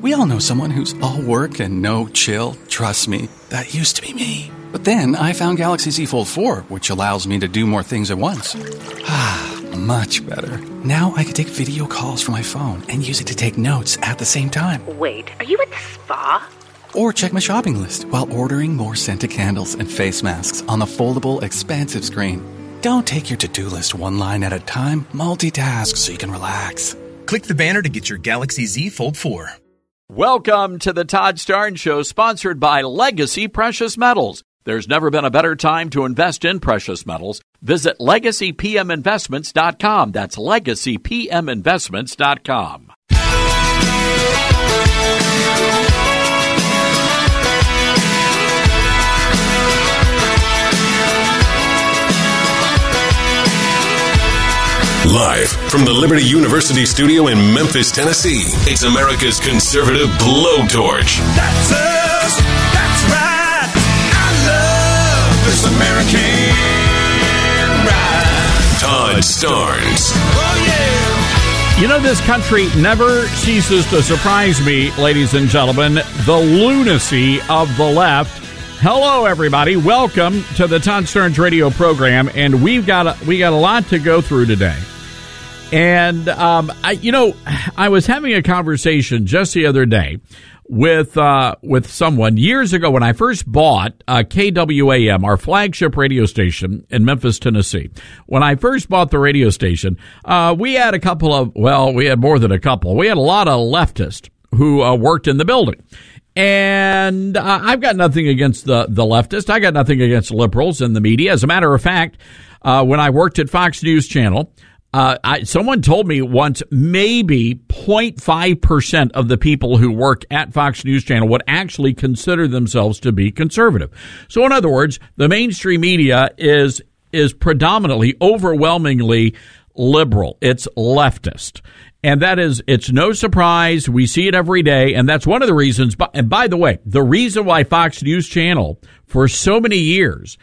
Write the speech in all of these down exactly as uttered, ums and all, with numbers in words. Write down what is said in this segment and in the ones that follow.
We all know someone who's all work and no chill. Trust me, that used to be me. But then I found Galaxy Z Fold four, which allows me to do more things at once. Ah, much better. Now I can take video calls from my phone and use it to take notes at the same time. Wait, are you at the spa? Or check my shopping list while ordering more scented candles and face masks on the foldable, expansive screen. Don't take your to-do list one line at a time. Multitask so you can relax. Click the banner to get your Galaxy Z Fold four. Welcome to the Todd Starnes Show, sponsored by Legacy Precious Metals. There's never been a better time to invest in precious metals. Visit legacy p m investments dot com. That's legacy p m investments dot com. Live from the Liberty University studio in Memphis, Tennessee, it's America's conservative blowtorch. That's us. That's right. I love this American ride. Todd Starnes. Oh, yeah. You know, this country never ceases to surprise me, ladies and gentlemen. The lunacy of the left. Hello, everybody. Welcome to the Todd Starnes radio program, and we've got a, we got a lot to go through today. And, um, I, you know, I was having a conversation just the other day with uh, with someone years ago when I first bought uh, K W A M, our flagship radio station in Memphis, Tennessee. When I first bought the radio station, uh, we had a couple of, well, we had more than a couple. We had a lot of leftists who uh, worked in the building. And uh, I've got nothing against the, the leftists. I got nothing against liberals in the media. As a matter of fact, uh, when I worked at Fox News Channel, Uh, I, someone told me once maybe zero point five percent of the people who work at Fox News Channel would actually consider themselves to be conservative. So in other words, the mainstream media is is predominantly, overwhelmingly liberal. It's leftist. And that is, it's no surprise. We see it every day. And that's one of the reasons. And by the way, the reason why Fox News Channel for so many years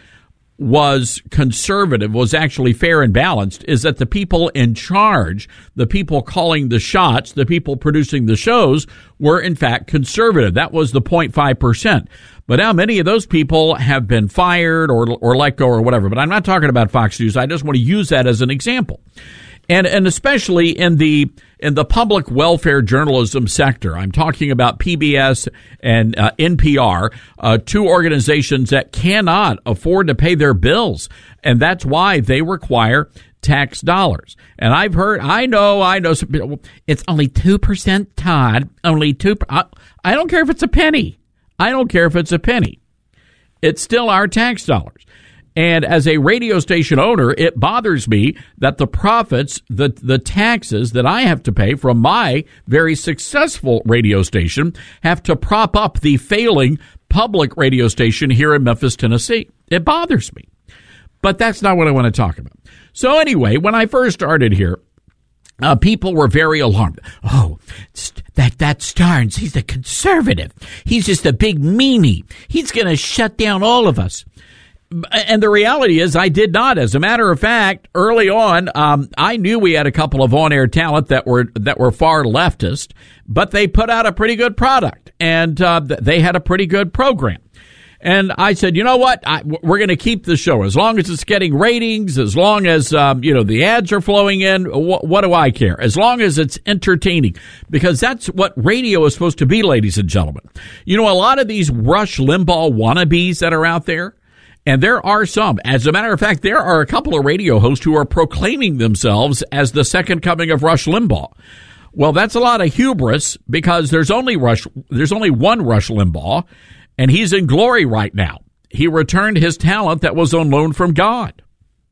was conservative, was actually fair and balanced, is that the people in charge, the people calling the shots, the people producing the shows were in fact conservative. That was the zero point five percent. But now many of those people have been fired or or let go or whatever. But I'm not talking about Fox News. I just want to use that as an example. And and especially in the in the public welfare journalism sector, I'm talking about P B S and uh, N P R, uh, two organizations that cannot afford to pay their bills, and that's why they require tax dollars. And I've heard, I know, I know, some people, it's only two percent, Todd, only two. I, I don't care if it's a penny. I don't care if it's a penny. It's still our tax dollars. And as a radio station owner, it bothers me that the profits, the the taxes that I have to pay from my very successful radio station have to prop up the failing public radio station here in Memphis, Tennessee. It bothers me. But that's not what I want to talk about. So anyway, when I first started here, Uh, people were very alarmed. Oh, that that Starnes, he's a conservative. He's just a big meanie. He's going to shut down all of us. And the reality is I did not. As a matter of fact, early on, um, I knew we had a couple of on-air talent that were that were far leftist, but they put out a pretty good product, and uh, they had a pretty good program. And I said, you know what? I, we're going to keep the show as long as it's getting ratings, as long as um, you know the ads are flowing in. Wh- what do I care? As long as it's entertaining, because that's what radio is supposed to be, ladies and gentlemen. You know, a lot of these Rush Limbaugh wannabes that are out there. And there are some. As a matter of fact, there are a couple of radio hosts who are proclaiming themselves as the second coming of Rush Limbaugh. Well, that's a lot of hubris, because there's only Rush, there's only one Rush Limbaugh, and he's in glory right now. He returned his talent that was on loan from God.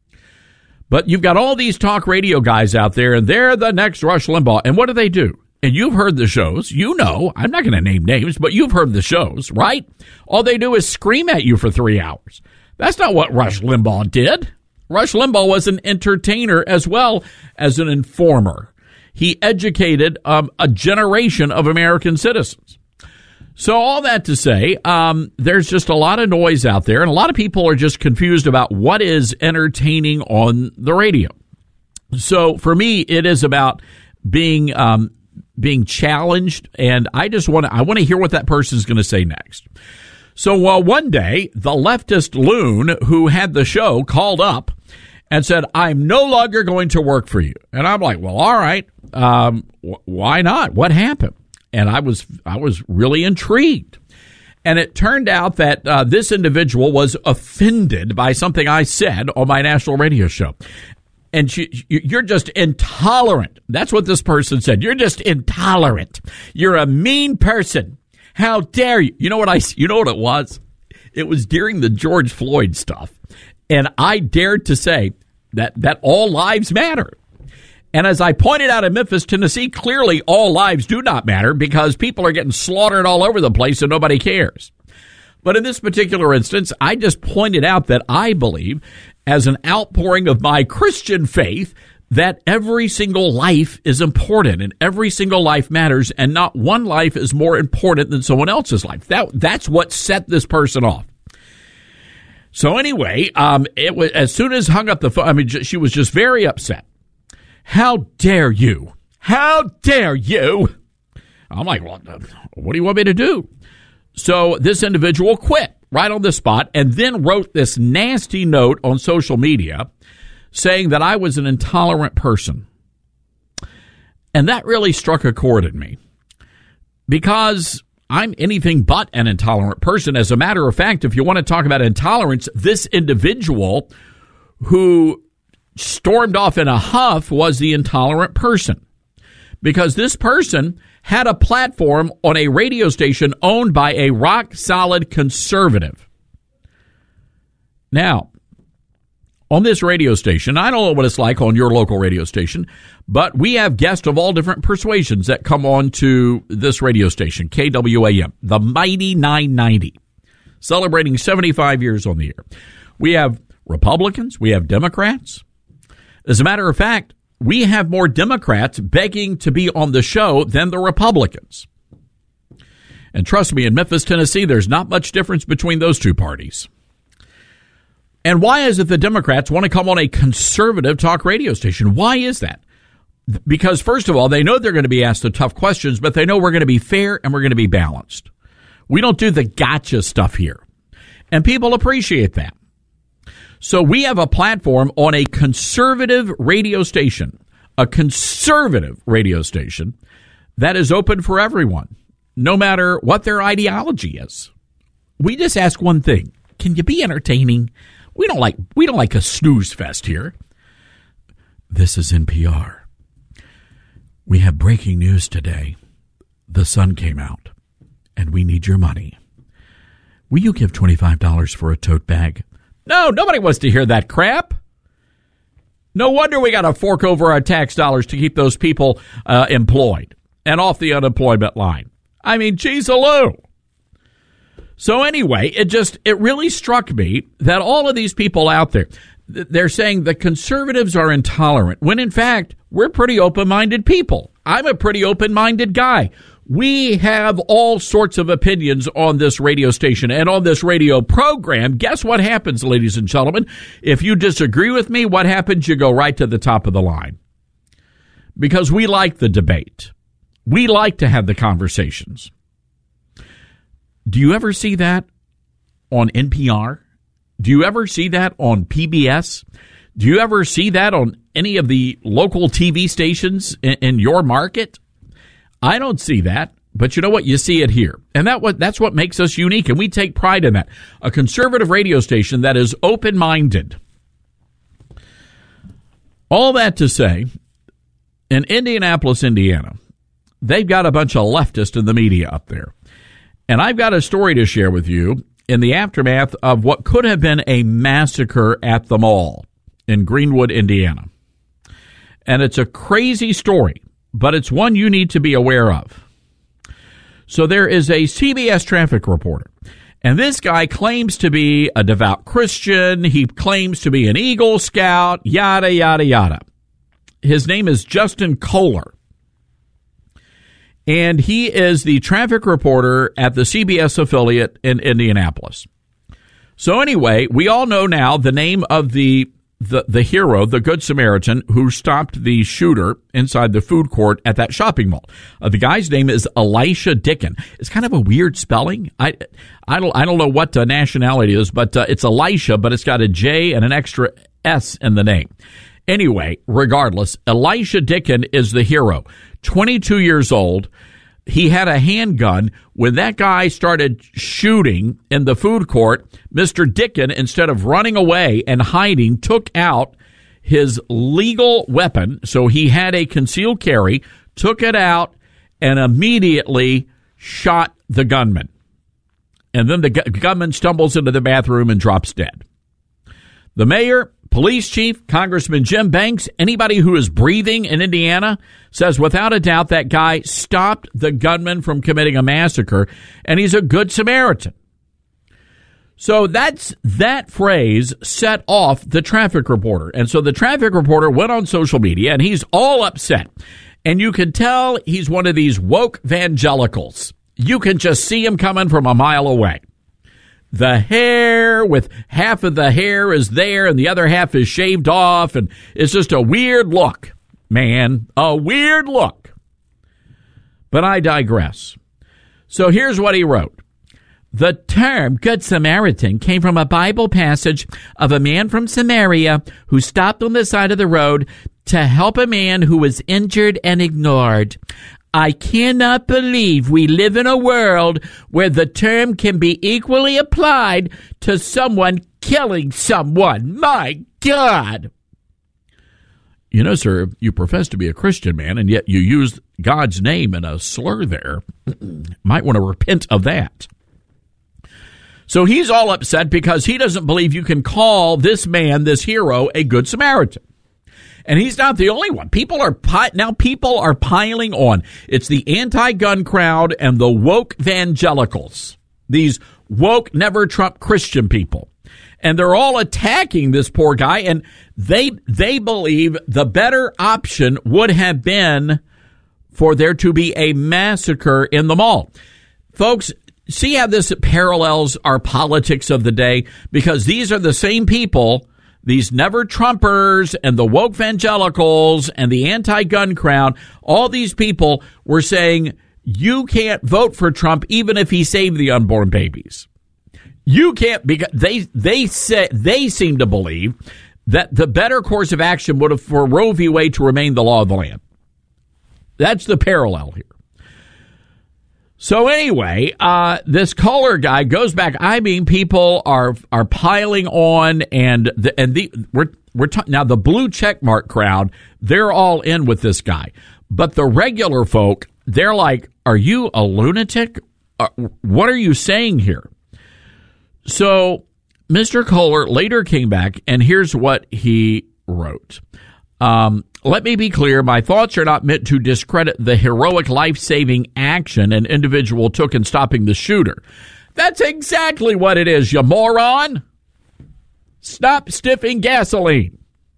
But you've got all these talk radio guys out there, and they're the next Rush Limbaugh. And what do they do? And you've heard the shows. You know, I'm not going to name names, but you've heard the shows, right? All they do is scream at you for three hours. That's not what Rush Limbaugh did. Rush Limbaugh was an entertainer as well as an informer. He educated um, a generation of American citizens. So all that to say, um, there's just a lot of noise out there, and a lot of people are just confused about what is entertaining on the radio. So for me, it is about being um, being challenged, and I just want to I want to hear what that person is going to say next. So uh, one day, the leftist loon who had the show called up and said, I'm no longer going to work for you. And I'm like, well, all right, um, wh- why not? What happened? And I was I was really intrigued. And it turned out that uh, this individual was offended by something I said on my national radio show. And she, you're just intolerant. That's what this person said. You're just intolerant. You're a mean person. How dare you? You know what I, you know what it was? It was during the George Floyd stuff. And I dared to say that, that all lives matter. And as I pointed out in Memphis, Tennessee, clearly all lives do not matter because people are getting slaughtered all over the place and nobody cares. But in this particular instance, I just pointed out that I believe, as an outpouring of my Christian faith, that every single life is important and every single life matters, and not one life is more important than someone else's life. That that's what set this person off. So anyway, um, it was as soon as hung up the phone. I mean, she was just very upset. How dare you? How dare you? I'm like, well, what do you want me to do? So this individual quit right on the spot and then wrote this nasty note on social media saying that I was an intolerant person. And that really struck a chord in me because I'm anything but an intolerant person. As a matter of fact, if you want to talk about intolerance, this individual who stormed off in a huff was the intolerant person, because this person had a platform on a radio station owned by a rock-solid conservative. Now, on this radio station, I don't know what it's like on your local radio station, but we have guests of all different persuasions that come on to this radio station, K W A M, the mighty nine ninety, celebrating seventy-five years on the air. We have Republicans, we have Democrats. As a matter of fact, we have more Democrats begging to be on the show than the Republicans. And trust me, in Memphis, Tennessee, there's not much difference between those two parties. And why is it the Democrats want to come on a conservative talk radio station? Why is that? Because, first of all, they know they're going to be asked the tough questions, but they know we're going to be fair and we're going to be balanced. We don't do the gotcha stuff here. And people appreciate that. So we have a platform on a conservative radio station, a conservative radio station that is open for everyone, no matter what their ideology is. We just ask one thing. Can you be entertaining? We don't like we don't like a snooze fest here. This is N P R. We have breaking news today. The sun came out, and we need your money. Will you give twenty-five dollars for a tote bag? No, nobody wants to hear that crap. No wonder we got to fork over our tax dollars to keep those people uh, employed and off the unemployment line. I mean, geez, hello. So anyway, it just, it really struck me that all of these people out there, they're saying the conservatives are intolerant, when in fact, we're pretty open-minded people. I'm a pretty open-minded guy. We have all sorts of opinions on this radio station and on this radio program. Guess what happens, ladies and gentlemen? If you disagree with me, what happens? You go right to the top of the line. Because we like the debate. We like to have the conversations. Do you ever see that on N P R? Do you ever see that on P B S? Do you ever see that on any of the local T V stations in, in your market? I don't see that, but you know what? You see it here. And that what that's what makes us unique, and we take pride in that. A conservative radio station that is open-minded. All that to say, in Indianapolis, Indiana, they've got a bunch of leftists in the media up there. And I've got a story to share with you in the aftermath of what could have been a massacre at the mall in Greenwood, Indiana. And it's a crazy story, but it's one you need to be aware of. So there is a C B S traffic reporter, and this guy claims to be a devout Christian. He claims to be an Eagle Scout, yada, yada, yada. His name is Justin Kohler, and he is the traffic reporter at the C B S affiliate in Indianapolis. So anyway, we all know now the name of the the, the hero, the Good Samaritan, who stopped the shooter inside the food court at that shopping mall. Uh, the guy's name is Elisha Dicken. It's kind of a weird spelling. I, I don't, I don't know what uh, nationality it is, but uh, it's Elisha, but it's got a J and an extra S in the name. Anyway, regardless, Elisha Dicken is the hero. twenty-two years old. He had a handgun. When that guy started shooting in the food court, Mister Dicken, instead of running away and hiding, took out his legal weapon. So he had a concealed carry, took it out, and immediately shot the gunman. And then the gu- gunman stumbles into the bathroom and drops dead. The mayor, police chief, Congressman Jim Banks, anybody who is breathing in Indiana says without a doubt that guy stopped the gunman from committing a massacre, and he's a good Samaritan. So that's that phrase set off the traffic reporter. And so the traffic reporter went on social media, and he's all upset. And you can tell he's one of these woke evangelicals. You can just see him coming from a mile away. The hair, with half of the hair is there and the other half is shaved off, and it's just a weird look, man, a weird look. But I digress. So here's what he wrote. The term Good Samaritan came from a Bible passage of a man from Samaria who stopped on the side of the road to help a man who was injured and ignored. I cannot believe we live in a world where the term can be equally applied to someone killing someone. My God. You know, sir, you profess to be a Christian man, and yet you use God's name in a slur there. Might want to repent of that. So he's all upset because he doesn't believe you can call this man, this hero, a good Samaritan. And he's not the only one. People are pi- now people are piling on. It's the anti-gun crowd and the woke evangelicals, these woke never Trump Christian people. And they're all attacking this poor guy, and they they believe the better option would have been for there to be a massacre in the mall. Folks, see how this parallels our politics of the day? Because these are the same people, these never-Trumpers and the woke evangelicals and the anti-gun crowd, all these people were saying, you can't vote for Trump even if he saved the unborn babies. You can't, because they they say they seem to believe that the better course of action would have for Roe v. Wade to remain the law of the land. That's the parallel here. So anyway, uh, this Kohler guy goes back. I mean, people are are piling on, and the, and the we're we're ta- now the blue checkmark crowd. They're all in with this guy, but the regular folk, they're like, "Are you a lunatic? Uh, what are you saying here?" So Mister Kohler later came back, and here's what he wrote. Um, Let me be clear, my thoughts are not meant to discredit the heroic life-saving action an individual took in stopping the shooter. That's exactly what it is, you moron. Stop stiffing gasoline.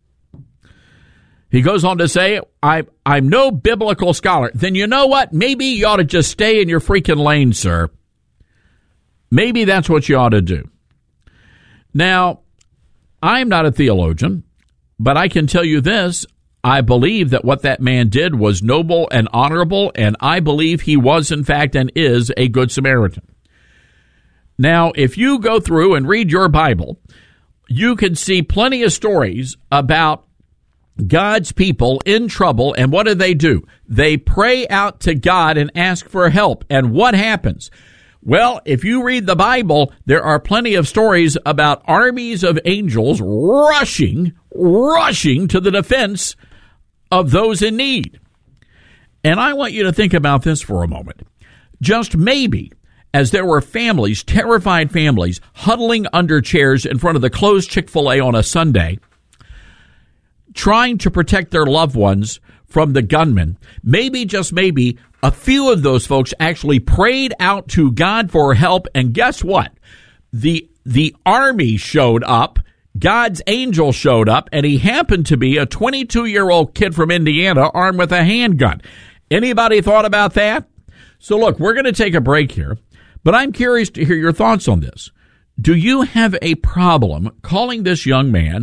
He goes on to say, I, I'm no biblical scholar. Then you know what? Maybe you ought to just stay in your freaking lane, sir. Maybe that's what you ought to do. Now, I'm not a theologian, but I can tell you this. I believe that what that man did was noble and honorable, and I believe he was, in fact, and is a good Samaritan. Now, if you go through and read your Bible, you can see plenty of stories about God's people in trouble, and what do they do? They pray out to God and ask for help, and what happens? Well, if you read the Bible, there are plenty of stories about armies of angels rushing, rushing to the defense of those in need. And I want you to think about this for a moment. Just maybe, as there were families, terrified families, huddling under chairs in front of the closed Chick-fil-A on a Sunday, trying to protect their loved ones from the gunman, maybe, just maybe, a few of those folks actually prayed out to God for help, and guess what? The the army showed up, God's angel showed up, and he happened to be a twenty-two-year-old kid from Indiana armed with a handgun. Anybody thought about that? So look, we're going to take a break here, but I'm curious to hear your thoughts on this. Do you have a problem calling this young man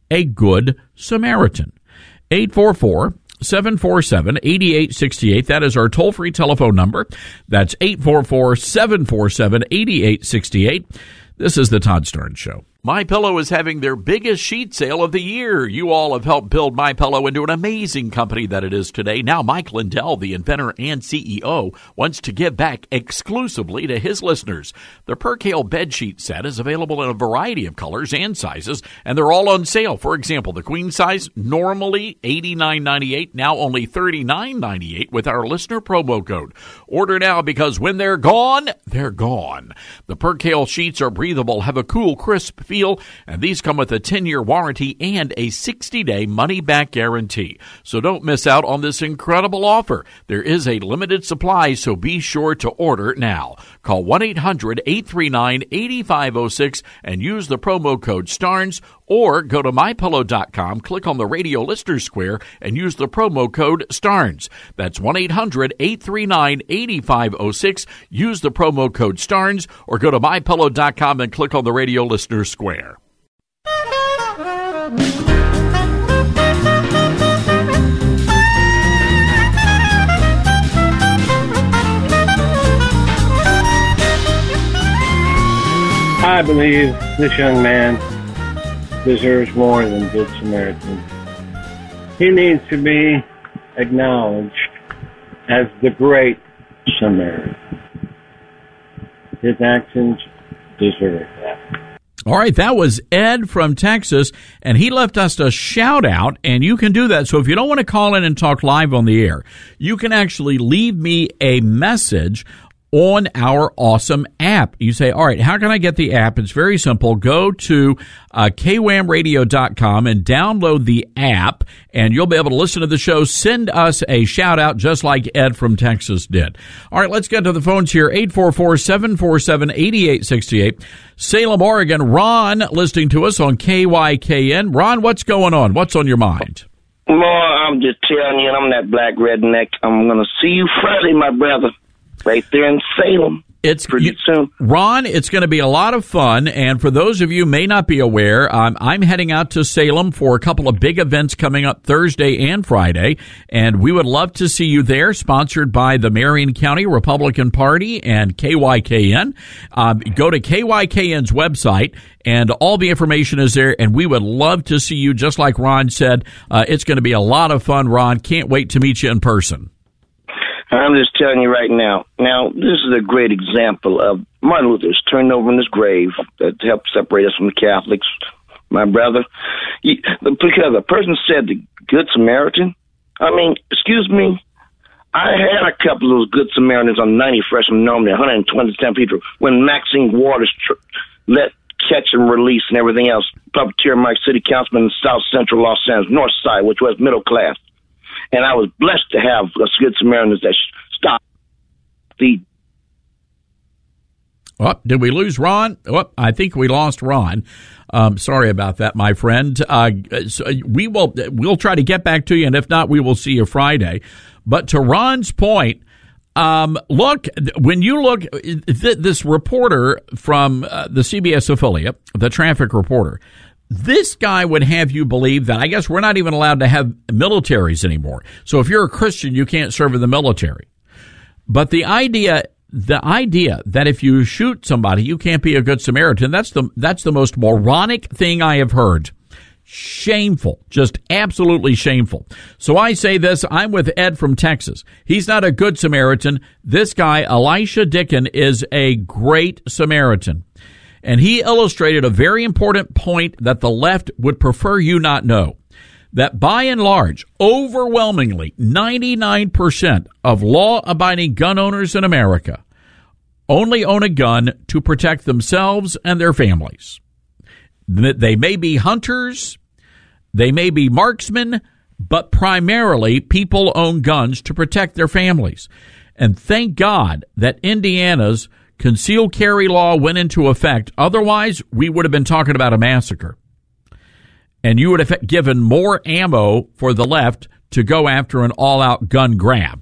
a Good Samaritan. eight four four, seven four seven, eight eight six eight. That is our toll-free telephone number. That's eight four four, seven four seven, eight eight six eight. This is the Todd Starnes Show. MyPillow is having their biggest sheet sale of the year. You all have helped build MyPillow into an amazing company that it is today. Now Mike Lindell, the inventor and C E O, wants to give back exclusively to his listeners. The Percale bed sheet set is available in a variety of colors and sizes, and they're all on sale. For example, the queen size, normally eighty-nine ninety-eight, now only thirty-nine ninety-eight with our listener promo code. Order now, because when they're gone, they're gone. The Percale sheets are breathable, have a cool, crisp feel, and these come with a ten-year warranty and a sixty-day money-back guarantee. So don't miss out on this incredible offer. There is a limited supply, so be sure to order now. Call one eight hundred, eight three nine, eight five zero six and use the promo code STARNS, or go to my pillow dot com, click on the radio listener square, and use the promo code STARNS. That's one eight hundred, eight three nine, eight five zero six. Use the promo code STARNS, or go to my pillow dot com and click on the radio listener square. I believe this young man deserves more than Good Samaritan. He needs to be acknowledged as the great Samaritan. His actions deserve that. All right, that was Ed from Texas, and he left us a shout-out, and you can do that. So if you don't want to call in and talk live on the air, you can actually leave me a message on our awesome app. You say, all right, how can I get the app? It's very simple. Go to uh, K W A M radio dot com and download the app, and you'll be able to listen to the show. Send us a shout-out just like Ed from Texas did. All right, let's get to the phones here. eight four four, seven four seven, eight eight six eight. Salem, Oregon. Ron listening to us on K Y K N. Ron, what's going on? What's on your mind? Well, I'm just telling you, I'm that black redneck. I'm going to see you Friday, my brother. Right there in Salem. It's pretty you, soon. Ron, it's going to be a lot of fun. And for those of you who may not be aware, um, I'm heading out to Salem for a couple of big events coming up Thursday and Friday. And we would love to see you there, sponsored by the Marion County Republican Party and K Y K N. Um, go to K Y K N's website, and all the information is there. And we would love to see you, just like Ron said. Uh, it's going to be a lot of fun, Ron. Can't wait to meet you in person. I'm just telling you right now. Now, this is a great example of Martin Luther's turned over in his grave that helped separate us from the Catholics, my brother. He, because a person said the Good Samaritan, I mean, excuse me, I had a couple of those Good Samaritans on ninety fresh from Normandy, one hundred twenty-seven people, when Maxine Waters tr- let catch and release and everything else, puppeteer Mike City Councilman in South Central Los Angeles, North Side, which was middle class. And I was blessed to have a Good Samaritans that stopped the. Oh, did we lose Ron? Oh, I think we lost Ron. Um, sorry about that, my friend. Uh, so we will we'll try to get back to you, and if not, we will see you Friday. But to Ron's point, um, look, when you look, th- this reporter from uh, the C B S affiliate, the traffic reporter, this guy would have you believe that, I guess we're not even allowed to have militaries anymore. So if you're a Christian, you can't serve in the military. But the idea, the idea that if you shoot somebody, you can't be a Good Samaritan, that's the, that's the most moronic thing I have heard. Shameful. Just absolutely shameful. So I say this, I'm with Ed from Texas. He's not a Good Samaritan. This guy, Elisha Dicken, is a great Samaritan. And he illustrated a very important point that the left would prefer you not know. That by and large, overwhelmingly, ninety-nine percent of law-abiding gun owners in America only own a gun to protect themselves and their families. They may be hunters, they may be marksmen, but primarily people own guns to protect their families. And thank God that Indiana's concealed carry law went into effect. Otherwise, we would have been talking about a massacre. And you would have given more ammo for the left to go after an all-out gun grab,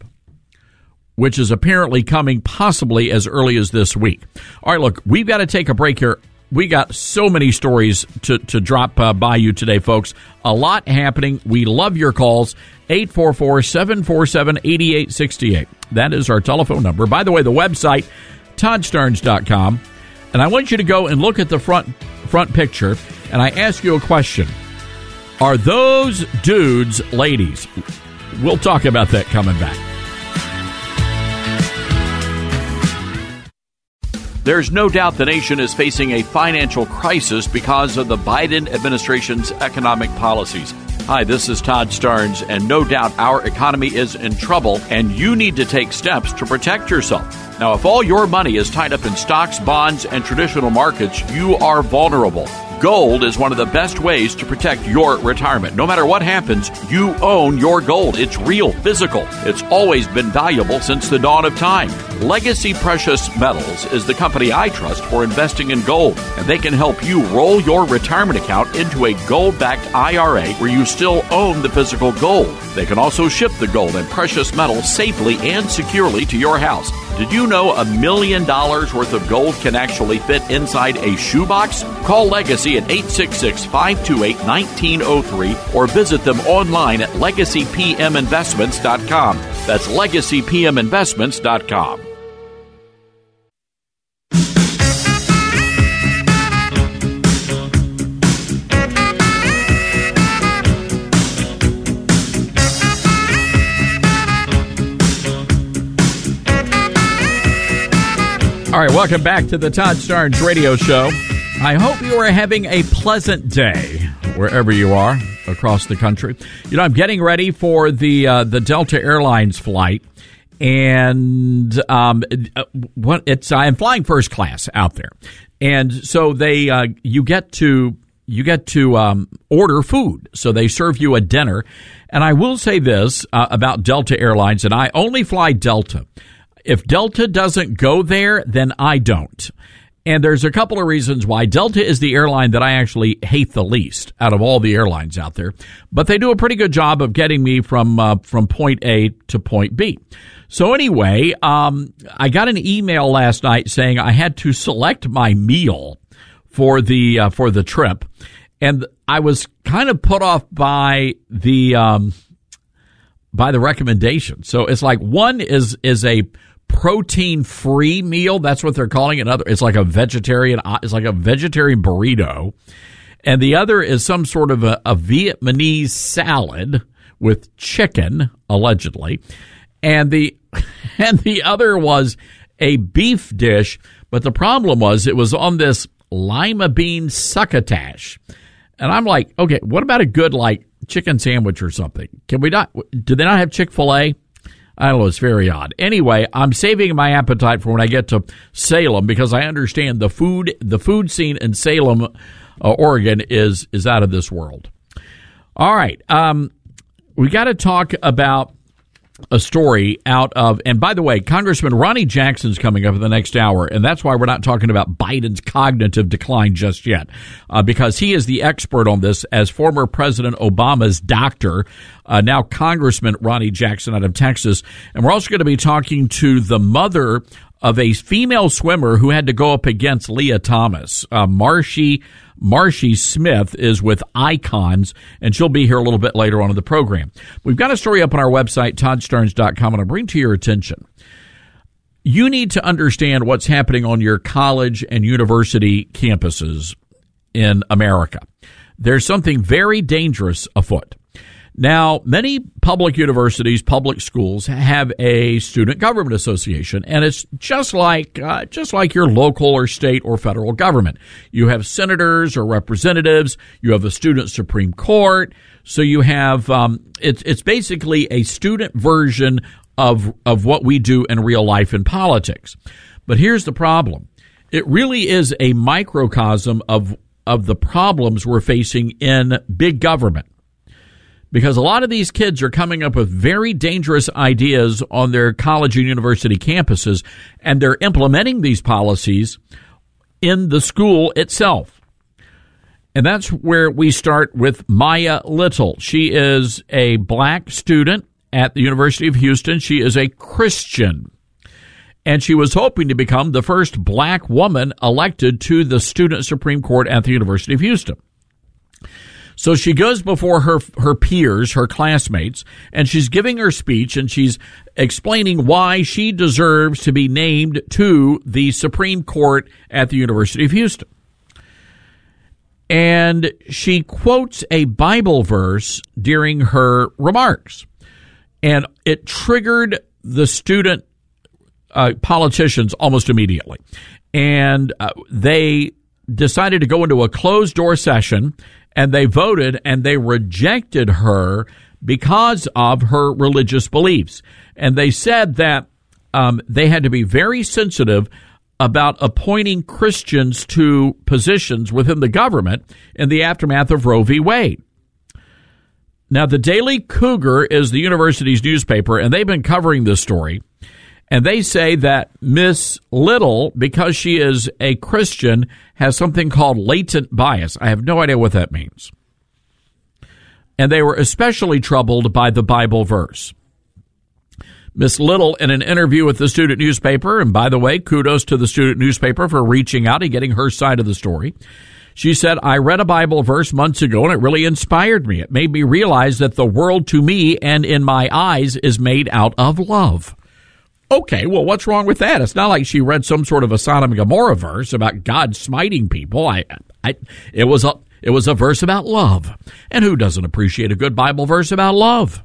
which is apparently coming possibly as early as this week. All right, look, we've got to take a break here. we got so many stories to, to drop uh, by you today, folks. A lot happening. We love your calls. eight four four, seven four seven, eight eight six eight. That is our telephone number. By the way, the website, Todd Starnes dot com. And I want you to go and look at the front front picture, and I ask you a question. Are those dudes ladies? We'll talk about that coming back. There's no doubt the nation is facing a financial crisis because of the Biden administration's economic policies. Hi, this is Todd Starnes, and no doubt our economy is in trouble, and you need to take steps to protect yourself. Now, if all your money is tied up in stocks, bonds, and traditional markets, you are vulnerable. Gold is one of the best ways to protect your retirement. No matter what happens, you own your gold. It's real, physical. It's always been valuable since the dawn of time. Legacy Precious Metals is the company I trust for investing in gold, and they can help you roll your retirement account into a gold-backed I R A where you still own the physical gold. They can also ship the gold and precious metals safely and securely to your house. Did you know a million dollars worth of gold can actually fit inside a shoebox? Call Legacy at eight six six, five two eight, one nine zero three or visit them online at legacy p m investments dot com. That's legacy p m investments dot com. All right, welcome back to the Todd Starnes Radio Show. I hope you are having a pleasant day wherever you are across the country. You know, I'm getting ready for the uh, the Delta Airlines flight, and um, what it's I'm flying first class out there, and so they uh, you get to you get to um, order food, so they serve you a dinner. And I will say this uh, about Delta Airlines, and I only fly Delta. If Delta doesn't go there, then I don't. And there's a couple of reasons why. Delta is the airline that I actually hate the least out of all the airlines out there. But they do a pretty good job of getting me from uh, from point A to point B. So anyway, um, I got an email last night saying I had to select my meal for the uh, for the trip. And I was kind of put off by the um, by the recommendation. So it's like one is is a protein-free meal. That's what they're calling it. It's like a vegetarian. It's like a vegetarian burrito, and the other is some sort of a, a Vietnamese salad with chicken, allegedly, and the and the other was a beef dish. But the problem was it was on this lima bean succotash, and I'm like, okay, what about a good like chicken sandwich or something? Can we not? Do they not have Chick-fil-A? I don't know. It's very odd. Anyway, I'm saving my appetite for when I get to Salem because I understand the food the food scene in Salem, uh, Oregon is is out of this world. All right, um, we got to talk about a story out of, and by the way, Congressman Ronnie Jackson's coming up in the next hour, and that's why we're not talking about Biden's cognitive decline just yet, uh, because he is the expert on this as former President Obama's doctor, uh, now Congressman Ronnie Jackson out of Texas. And we're also going to be talking to the mother of a female swimmer who had to go up against Leah Thomas. Uh, Marshy Marshy Smith is with Icons, and she'll be here a little bit later on in the program. We've got a story up on our website, Todd Starnes dot com, and I'll bring to your attention. You need to understand what's happening on your college and university campuses in America. There's something very dangerous afoot. Now, many public universities, public schools have a student government association, and it's just like uh, just like your local or state or federal government. You have senators or representatives. You have the student Supreme Court. So you have um, it's it's basically a student version of of what we do in real life in politics. But here's the problem: it really is a microcosm of of the problems we're facing in big government. Because a lot of these kids are coming up with very dangerous ideas on their college and university campuses, and they're implementing these policies in the school itself. And that's where we start with Maya Little. She is a black student at the University of Houston. She is a Christian. and she was hoping to become the first black woman elected to the Student Supreme Court at the University of Houston. So she goes before her her peers, her classmates, and she's giving her speech, and she's explaining why she deserves to be named to the Supreme Court at the University of Houston. And she quotes a Bible verse during her remarks, and it triggered the student uh, politicians almost immediately. And uh, they decided to go into a closed-door session, and they voted, and they rejected her because of her religious beliefs. And they said that um, they had to be very sensitive about appointing Christians to positions within the government in the aftermath of Roe v. Wade. Now, the Daily Cougar is the university's newspaper, and they've been covering this story. And they say that Miss Little, because she is a Christian, has something called latent bias. I have no idea what that means. And they were especially troubled by the Bible verse. Miss Little, in an interview with the student newspaper, and by the way, kudos to the student newspaper for reaching out and getting her side of the story. She said, I read a Bible verse months ago, and it really inspired me. It made me realize that the world to me and in my eyes is made out of love. Okay, well, what's wrong with that? It's not like she read some sort of a Sodom and Gomorrah verse about God smiting people. I, I, it was a, it was a verse about love. And who doesn't appreciate a good Bible verse about love?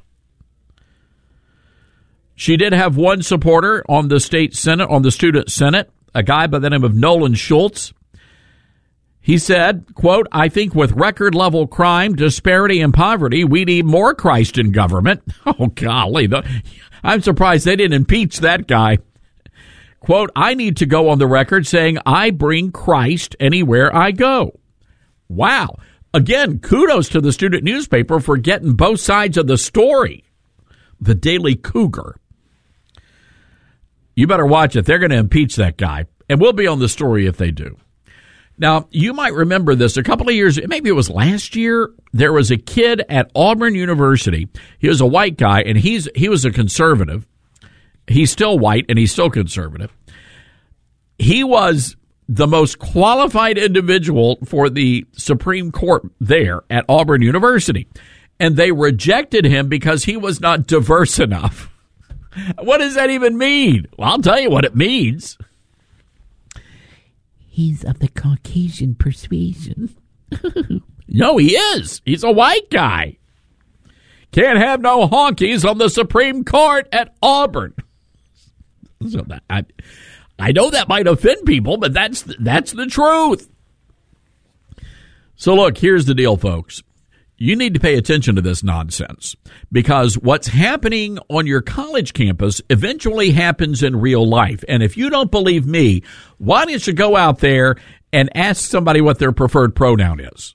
She did have one supporter on the state senate, on the student senate, a guy by the name of Nolan Schultz. He said, quote, I think with record level crime, disparity, and poverty, we need more Christ in government. Oh, golly. The, I'm surprised they didn't impeach that guy. Quote, I need to go on the record saying I bring Christ anywhere I go. Wow. Again, kudos to the student newspaper for getting both sides of the story. The Daily Cougar. You better watch it. They're going to impeach that guy. And we'll be on the story if they do. Now, you might remember this. A couple of years, maybe it was last year, there was a kid at Auburn University. He was a white guy, and he's he was a conservative. He's still white, and he's still conservative. He was the most qualified individual for the Supreme Court there at Auburn University, and they rejected him because he was not diverse enough. What does that even mean? Well, I'll tell you what it means. He's of the Caucasian persuasion. No, he is. He's a white guy. Can't have no honkies on the Supreme Court at Auburn. So that, I, I know that might offend people, but that's that's the truth. So look, here's the deal, folks. You need to pay attention to this nonsense, because what's happening on your college campus eventually happens in real life. And if you don't believe me, why don't you go out there and ask somebody what their preferred pronoun is?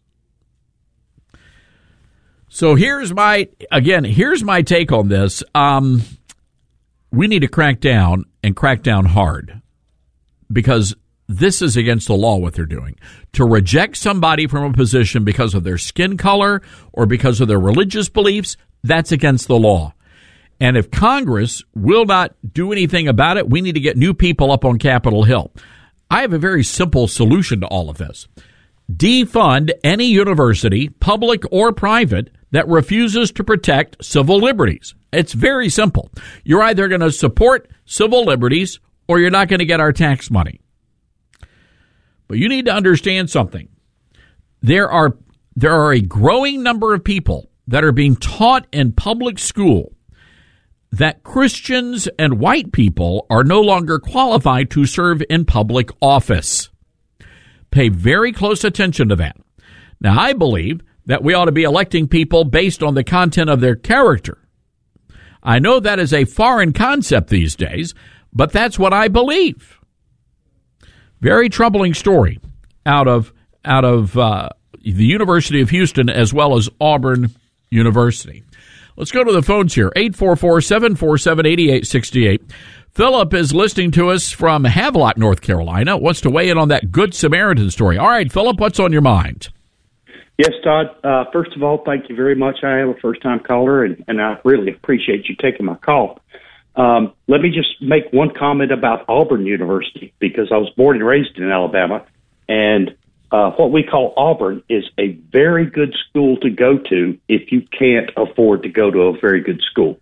So here's my, again, here's my take on this. Um, we need to crack down and crack down hard, because this is against the law, what they're doing. To reject somebody from a position because of their skin color or because of their religious beliefs, that's against the law. And if Congress will not do anything about it, we need to get new people up on Capitol Hill. I have a very simple solution to all of this. Defund any university, public or private, that refuses to protect civil liberties. It's very simple. You're either going to support civil liberties or you're not going to get our tax money. But you need to understand something. There are there are a growing number of people that are being taught in public school that Christians and white people are no longer qualified to serve in public office. Pay very close attention to that. Now, I believe that we ought to be electing people based on the content of their character. I know that is a foreign concept these days, but that's what I believe. Very troubling story out of out of uh, the University of Houston as well as Auburn University. Let's go to the phones here. eight four four, seven four seven, eight eight six eight. Philip is listening to us from Havelock, North Carolina. Wants to weigh in on that Good Samaritan story. All right, Philip, what's on your mind? Yes, Todd. Uh, first of all, thank you very much. I am a first-time caller, and, and I really appreciate you taking my call. Um, let me just make one comment about Auburn University, because I was born and raised in Alabama, and uh, what we call Auburn is a very good school to go to if you can't afford to go to a very good school.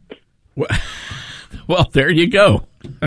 Well, there you go.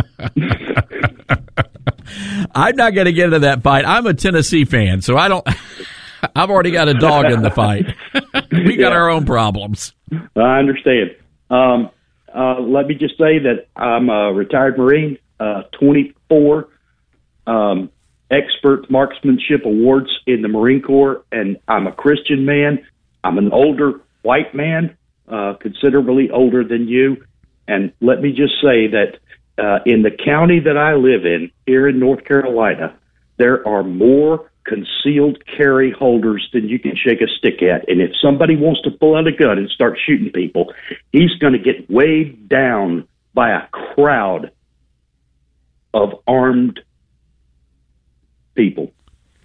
I'm not going to get into that fight. I'm a Tennessee fan, so I don't. I've already got a dog in the fight. We got yeah. our own problems. I understand. Um, uh, let me just say that I'm a retired Marine, uh, twenty-four um, expert marksmanship awards in the Marine Corps, and I'm a Christian man. I'm an older white man, uh, considerably older than you. And let me just say that uh, in the county that I live in, here in North Carolina, there are more concealed carry holders than you can shake a stick at. And if somebody wants to pull out a gun and start shooting people, he's going to get weighed down by a crowd of armed people.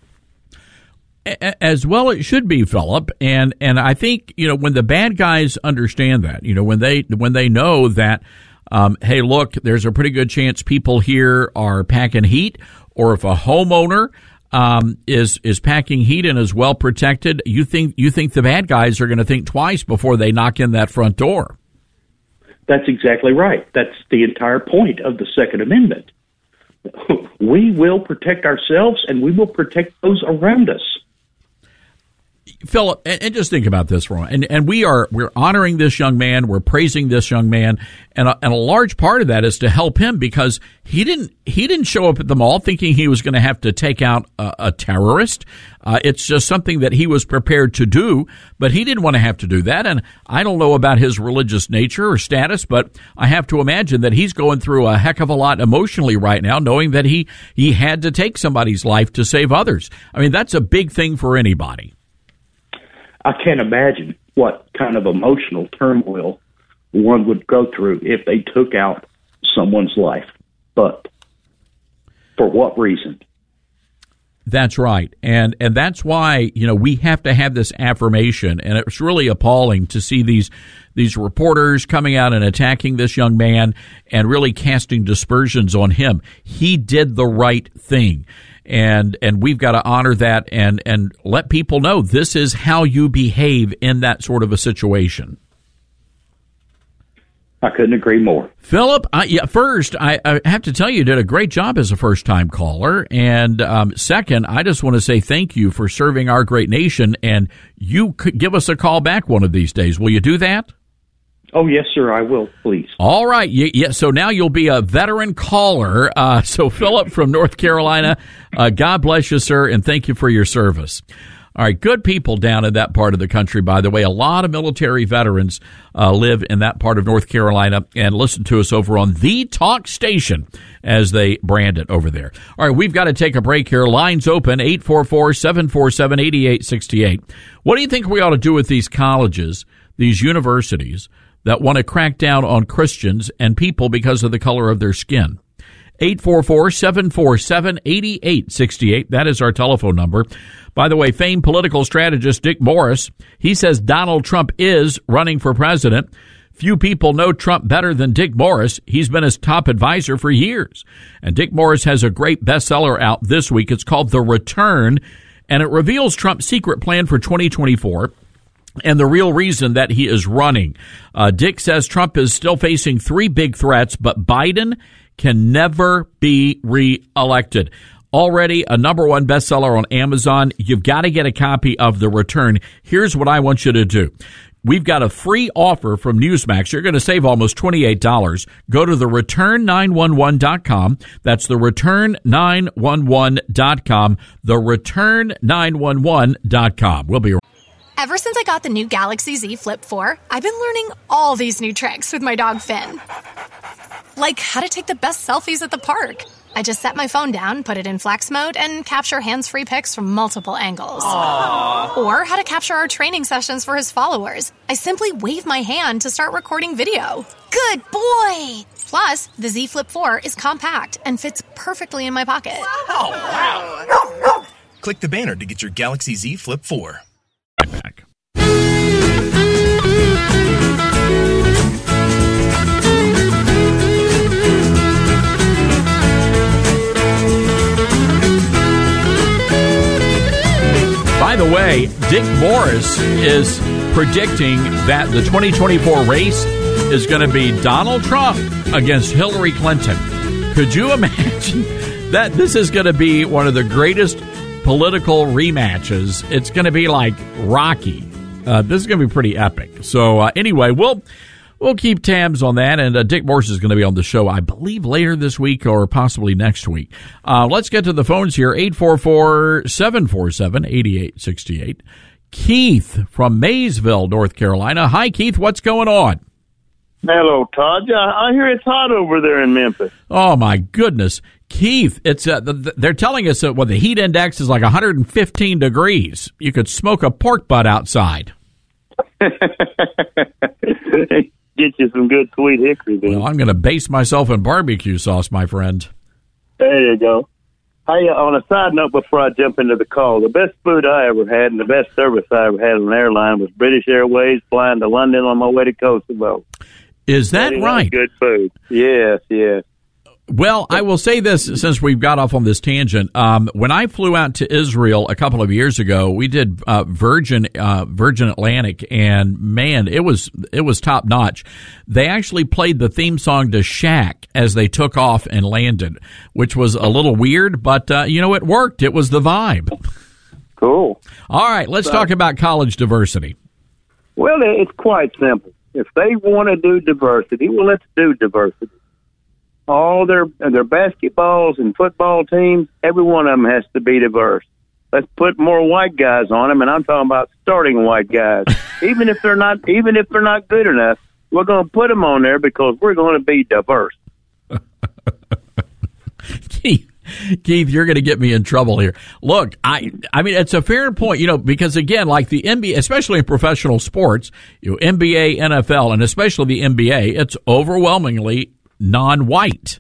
As well it should be, Philip, and and I think, you know, when the bad guys understand that, you know, when they when they know that, um, hey, look, there's a pretty good chance people here are packing heat, or if a homeowner um, is is packing heat and is well protected, you think you think the bad guys are going to think twice before they knock in that front door. That's exactly right. That's the entire point of the Second Amendment. We will protect ourselves, and we will protect those around us. Philip, and, and just think about this, Ron. And and we are we're honoring this young man, we're praising this young man, and a, and a large part of that is to help him, because he didn't he didn't show up at the mall thinking he was going to have to take out a, a terrorist. Uh, it's just something that he was prepared to do, but he didn't want to have to do that. And I don't know about his religious nature or status, but I have to imagine that he's going through a heck of a lot emotionally right now, knowing that he he had to take somebody's life to save others. I mean, that's a big thing for anybody. I can't imagine what kind of emotional turmoil one would go through if they took out someone's life. But for what reason? That's right. And and that's why, you know, we have to have this affirmation. And it's really appalling to see these these reporters coming out and attacking this young man and really casting dispersions on him. He did the right thing. And and we've got to honor that and, and let people know this is how you behave in that sort of a situation. I couldn't agree more. Philip, I, yeah, first, I, I have to tell you, you did a great job as a first-time caller. And um, second, I just want to say thank you for serving our great nation. And you could give us a call back one of these days. Will you do that? Oh, yes, sir, I will, please. All right. Yeah, yeah, so now you'll be a veteran caller. Uh, so, Philip from North Carolina, uh, God bless you, sir, and thank you for your service. All right, good people down in that part of the country, by the way. A lot of military veterans uh, live in that part of North Carolina and listen to us over on The Talk Station, as they brand it over there. All right, we've got to take a break here. Lines open, eight four four, seven four seven, eight eight six eight. What do you think we ought to do with these colleges, these universities, that want to crack down on Christians and people because of the color of their skin? eight four four, seven four seven, eight eight six eight. That is our telephone number. By the way, famed political strategist Dick Morris, he says Donald Trump is running for president. Few people know Trump better than Dick Morris. He's been his top advisor for years. And Dick Morris has a great bestseller out this week. It's called The Return, and it reveals Trump's secret plan for twenty twenty-four. And the real reason that he is running. Uh, Dick says Trump is still facing three big threats, but Biden can never be reelected. Already a number one bestseller on Amazon. You've got to get a copy of The Return. Here's what I want you to do. We've got a free offer from Newsmax. You're going to save almost twenty-eight dollars. Go to the return nine one one dot com. That's the return nine one one dot com. the return nine one one dot com. We'll be right back. Ever since I got the new Galaxy Z Flip four, I've been learning all these new tricks with my dog Finn. Like how to take the best selfies at the park. I just set my phone down, put it in flex mode, and capture hands-free pics from multiple angles. Aww. Or how to capture our training sessions for his followers. I simply wave my hand to start recording video. Good boy! Plus, the Z Flip four is compact and fits perfectly in my pocket. Oh, wow. Click the banner to get your Galaxy Z Flip four. Back. By the way, Dick Morris is predicting that the twenty twenty-four race is going to be Donald Trump against Hillary Clinton. Could you imagine that this is going to be one of the greatest political rematches? It's going to be like Rocky. Uh, this is going to be pretty epic. So uh, anyway, we'll we'll keep tabs on that. And uh, Dick Morris is going to be on the show, I believe, later this week or possibly next week. Uh, let's get to the phones here. eight four four, seven four seven, eight eight six eight. Keith from Maysville, North Carolina. Hi, Keith. What's going on? Hello, Todd. I hear it's hot over there in Memphis. Oh, my goodness. Keith, it's uh, they're telling us that well, the heat index is like one hundred fifteen degrees. You could smoke a pork butt outside. Get you some good sweet hickory. Then. Well, I'm going to base myself in barbecue sauce, my friend. There you go. Hey, on a side note, before I jump into the call, the best food I ever had and the best service I ever had on an airline was British Airways flying to London on my way to Kosovo. Is that Very right? Good food. Yes, yes. Well, I will say this, since we've got off on this tangent. Um, when I flew out to Israel a couple of years ago, we did uh, Virgin uh, Virgin Atlantic, and man, it was it was top notch. They actually played the theme song to Shaq as they took off and landed, which was a little weird, but uh, you know, it worked. It was the vibe. Cool. All right, let's so, talk about college diversity. Well, it's quite simple. If they want to do diversity, well, let's do diversity. All their their basketballs and football teams, every one of them has to be diverse. Let's put more white guys on them, and I'm talking about starting white guys. even if they're not, even if they're not good enough, we're going to put them on there because we're going to be diverse. Keith, Keith, you're going to get me in trouble here. Look, I I mean, it's a fair point, you know, because again, like the N B A, especially in professional sports, you know, N B A, N F L, and especially the N B A, it's overwhelmingly non-white.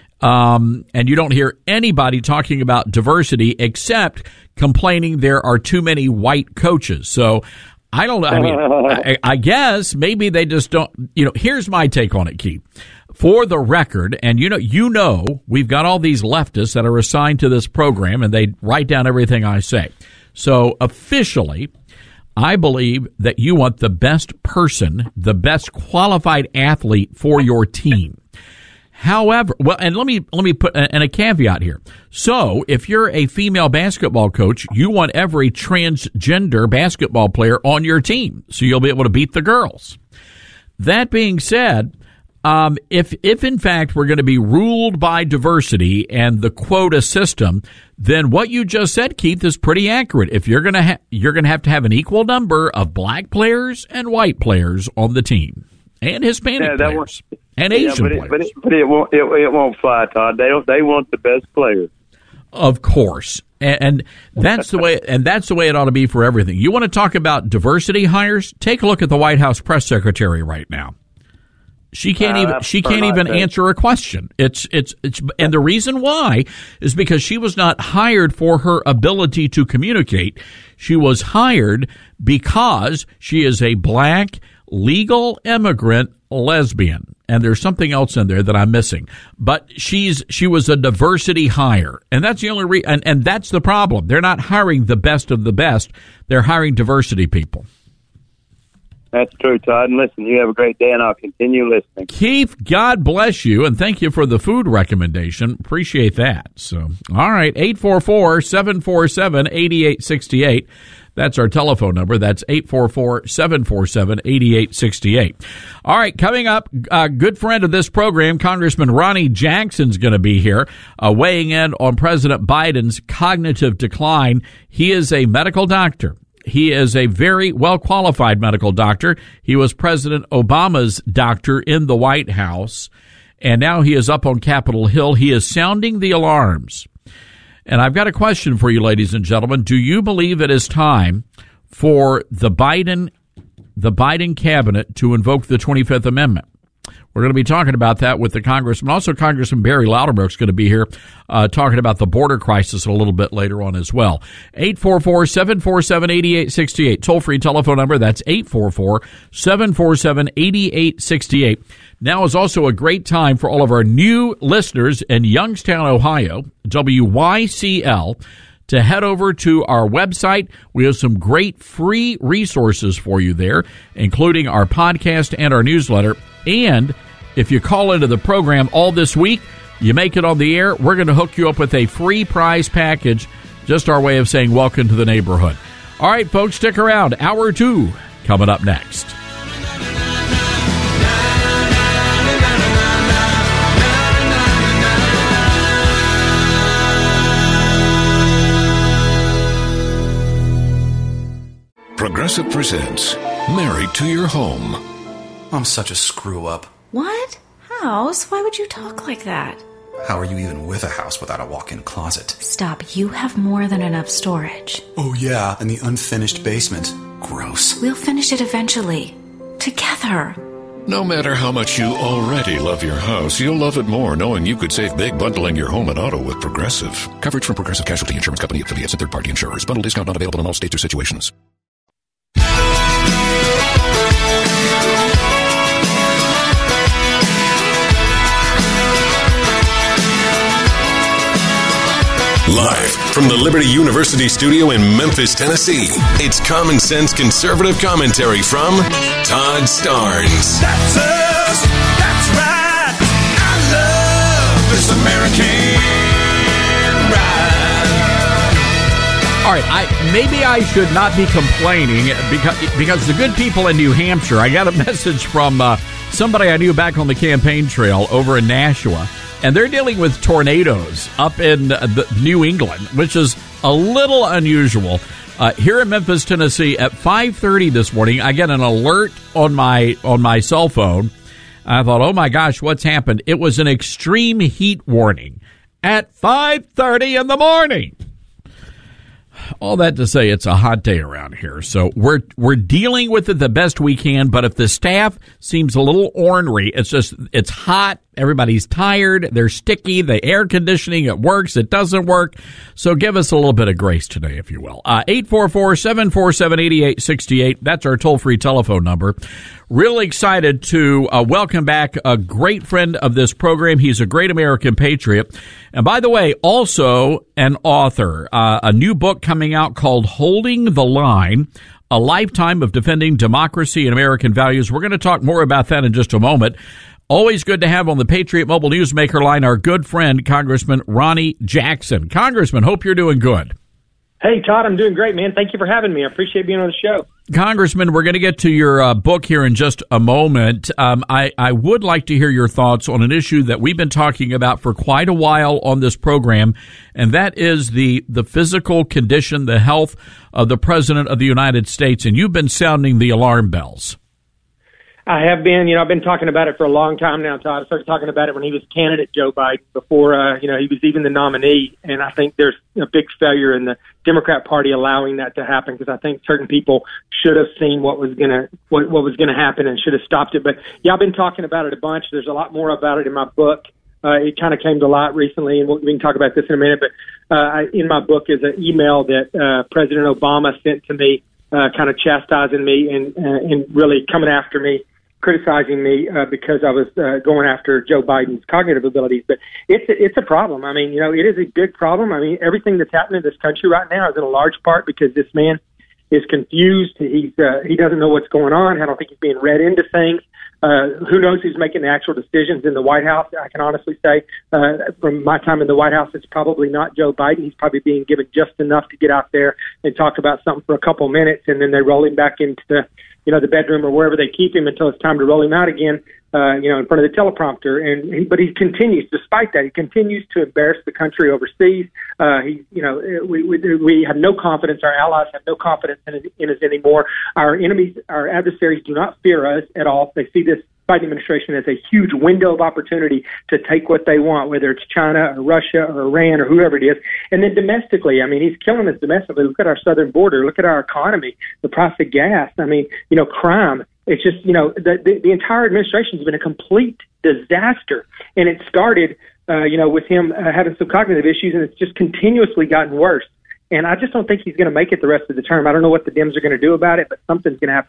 Um, and you don't hear anybody talking about diversity except complaining there are too many white coaches. So I don't know. I mean, I, I guess maybe they just don't, you know, here's my take on it, Keith. For the record, and you know, you know, we've got all these leftists that are assigned to this program and they write down everything I say. So officially, I believe that you want the best person, the best qualified athlete for your team. However, well, and let me let me put and a caveat here. So, if you're a female basketball coach, you want every transgender basketball player on your team, so you'll be able to beat the girls. That being said, um, if if in fact we're going to be ruled by diversity and the quota system, then what you just said, Keith, is pretty accurate. If you're going to ha- you're going to have to have an equal number of black players and white players on the team, and Hispanic yeah, players. Was- And yeah, Asian but it, players. But it, but it won't. It, it won't fly, Todd. They don't. They want the best players. Of course, and, and that's the way. And that's the way it ought to be for everything. You want to talk about diversity hires? Take a look at the White House press secretary right now. She can't uh, even. She can't even thing. answer a question. It's. It's. It's. And the reason why is because she was not hired for her ability to communicate. She was hired because she is a black legal immigrant lesbian. And there's something else in there that I'm missing. But she's she was a diversity hire. And that's the only re- and, and that's the problem. They're not hiring the best of the best. They're hiring diversity people. That's true, Todd. And listen, you have a great day, and I'll continue listening. Keith, God bless you, and thank you for the food recommendation. Appreciate that. So, all right, eight four four, seven four seven, eight eight six eight. That's our telephone number. That's eight four four, seven four seven, eight eight six eight. All right, coming up, a good friend of this program, Congressman Ronnie Jackson's going to be here, uh, weighing in on President Biden's cognitive decline. He is a medical doctor. He is a very well-qualified medical doctor. He was President Obama's doctor in the White House, and now he is up on Capitol Hill. He is sounding the alarms. And I've got a question for you, ladies and gentlemen. Do you believe it is time for the Biden, the Biden cabinet to invoke the twenty-fifth Amendment? We're going to be talking about that with the Congressman. Also, Congressman Barry Loudermilk's going to be here uh, talking about the border crisis a little bit later on as well. eight four four, seven four seven, eight eight six eight. Toll-free telephone number. That's eight four four, seven four seven, eight eight six eight. Now is also a great time for all of our new listeners in Youngstown, Ohio, W Y C L, to head over to our website. We have some great free resources for you there, including our podcast and our newsletter. And if you call into the program all this week, you make it on the air, we're going to hook you up with a free prize package, just our way of saying welcome to the neighborhood. All right, folks, stick around. Hour two coming up next. Progressive presents Married to Your Home. I'm such a screw-up. What? House? Why would you talk like that? How are you even with a house without a walk-in closet? Stop. You have more than enough storage. Oh, yeah, and the unfinished basement. Gross. We'll finish it eventually. Together. No matter how much you already love your house, you'll love it more knowing you could save big bundling your home and auto with Progressive. Coverage from Progressive Casualty Insurance Company, affiliates, and third-party insurers. Bundle discount not available in all states or situations. Live from the Liberty University studio in Memphis, Tennessee, it's Common Sense Conservative Commentary from Todd Starnes. That's us. That's right. I love this American ride. All right, I maybe I should not be complaining because because the good people in New Hampshire, I got a message from uh, somebody I knew back on the campaign trail over in Nashua. And they're dealing with tornadoes up in the New England, which is a little unusual. Uh, here in Memphis, Tennessee, at five thirty this morning, I get an alert on my on my cell phone. I thought, oh, my gosh, what's happened? It was an extreme heat warning at five thirty in the morning. All that to say, it's a hot day around here, so we're we're dealing with it the best we can. But if the staff seems a little ornery, it's just it's hot. Everybody's tired. They're sticky. The air conditioning, it works. It doesn't work. So give us a little bit of grace today, if you will. Uh, eight four four, seven four seven, eight eight six eight. That's our toll-free telephone number. Really excited to uh, welcome back a great friend of this program. He's a great American patriot. And by the way, also an author. Uh, a new book coming out called Holding the Line, A Lifetime of Defending Democracy and American Values. We're going to talk more about that in just a moment. Always good to have on the Patriot Mobile Newsmaker line our good friend, Congressman Ronny Jackson. Congressman, hope you're doing good. Hey, Todd, I'm doing great, man. Thank you for having me. I appreciate being on the show. Congressman, we're going to get to your uh, book here in just a moment. Um, I, I would like to hear your thoughts on an issue that we've been talking about for quite a while on this program, and that is the, the physical condition, the health of the President of the United States, and you've been sounding the alarm bells. I have been, you know, I've been talking about it for a long time now, Todd. I started talking about it when he was candidate Joe Biden, before, uh, you know, he was even the nominee. And I think there's a big failure in the Democrat Party allowing that to happen, because I think certain people should have seen what was going to what, what was going to happen and should have stopped it. But, yeah, I've been talking about it a bunch. There's a lot more about it in my book. Uh, it kind of came to light recently, and we'll, we can talk about this in a minute. But uh, I, in my book is an email that uh, President Obama sent to me, uh, kind of chastising me and, uh, and really coming after me, criticizing me uh, because I was uh, going after Joe Biden's cognitive abilities. But it's a, it's a problem. I mean, you know, it is a big problem. I mean, everything that's happening in this country right now is in a large part because this man is confused. He's uh, he doesn't know what's going on. I don't think he's being read into things. Uh, who knows who's making the actual decisions in the White House? I can honestly say uh, from my time in the White House, it's probably not Joe Biden. He's probably being given just enough to get out there and talk about something for a couple minutes, and then they roll him back into the, you know, the bedroom or wherever they keep him until it's time to roll him out again, uh, you know, in front of the teleprompter. And he, but he continues, despite that, he continues to embarrass the country overseas. Uh, he, you know, we, we we have no confidence. Our allies have no confidence in, in us anymore. Our enemies, our adversaries, do not fear us at all. They see this Biden administration as a huge window of opportunity to take what they want, whether it's China or Russia or Iran or whoever it is. And then domestically, I mean, he's killing us domestically. Look at our southern border. Look at our economy, the price of gas. I mean, you know, crime. It's just, you know, the, the, the entire administration has been a complete disaster. And it started, uh, you know, with him uh, having some cognitive issues, and it's just continuously gotten worse. And I just don't think he's going to make it the rest of the term. I don't know what the Dems are going to do about it, but something's going to have to happen.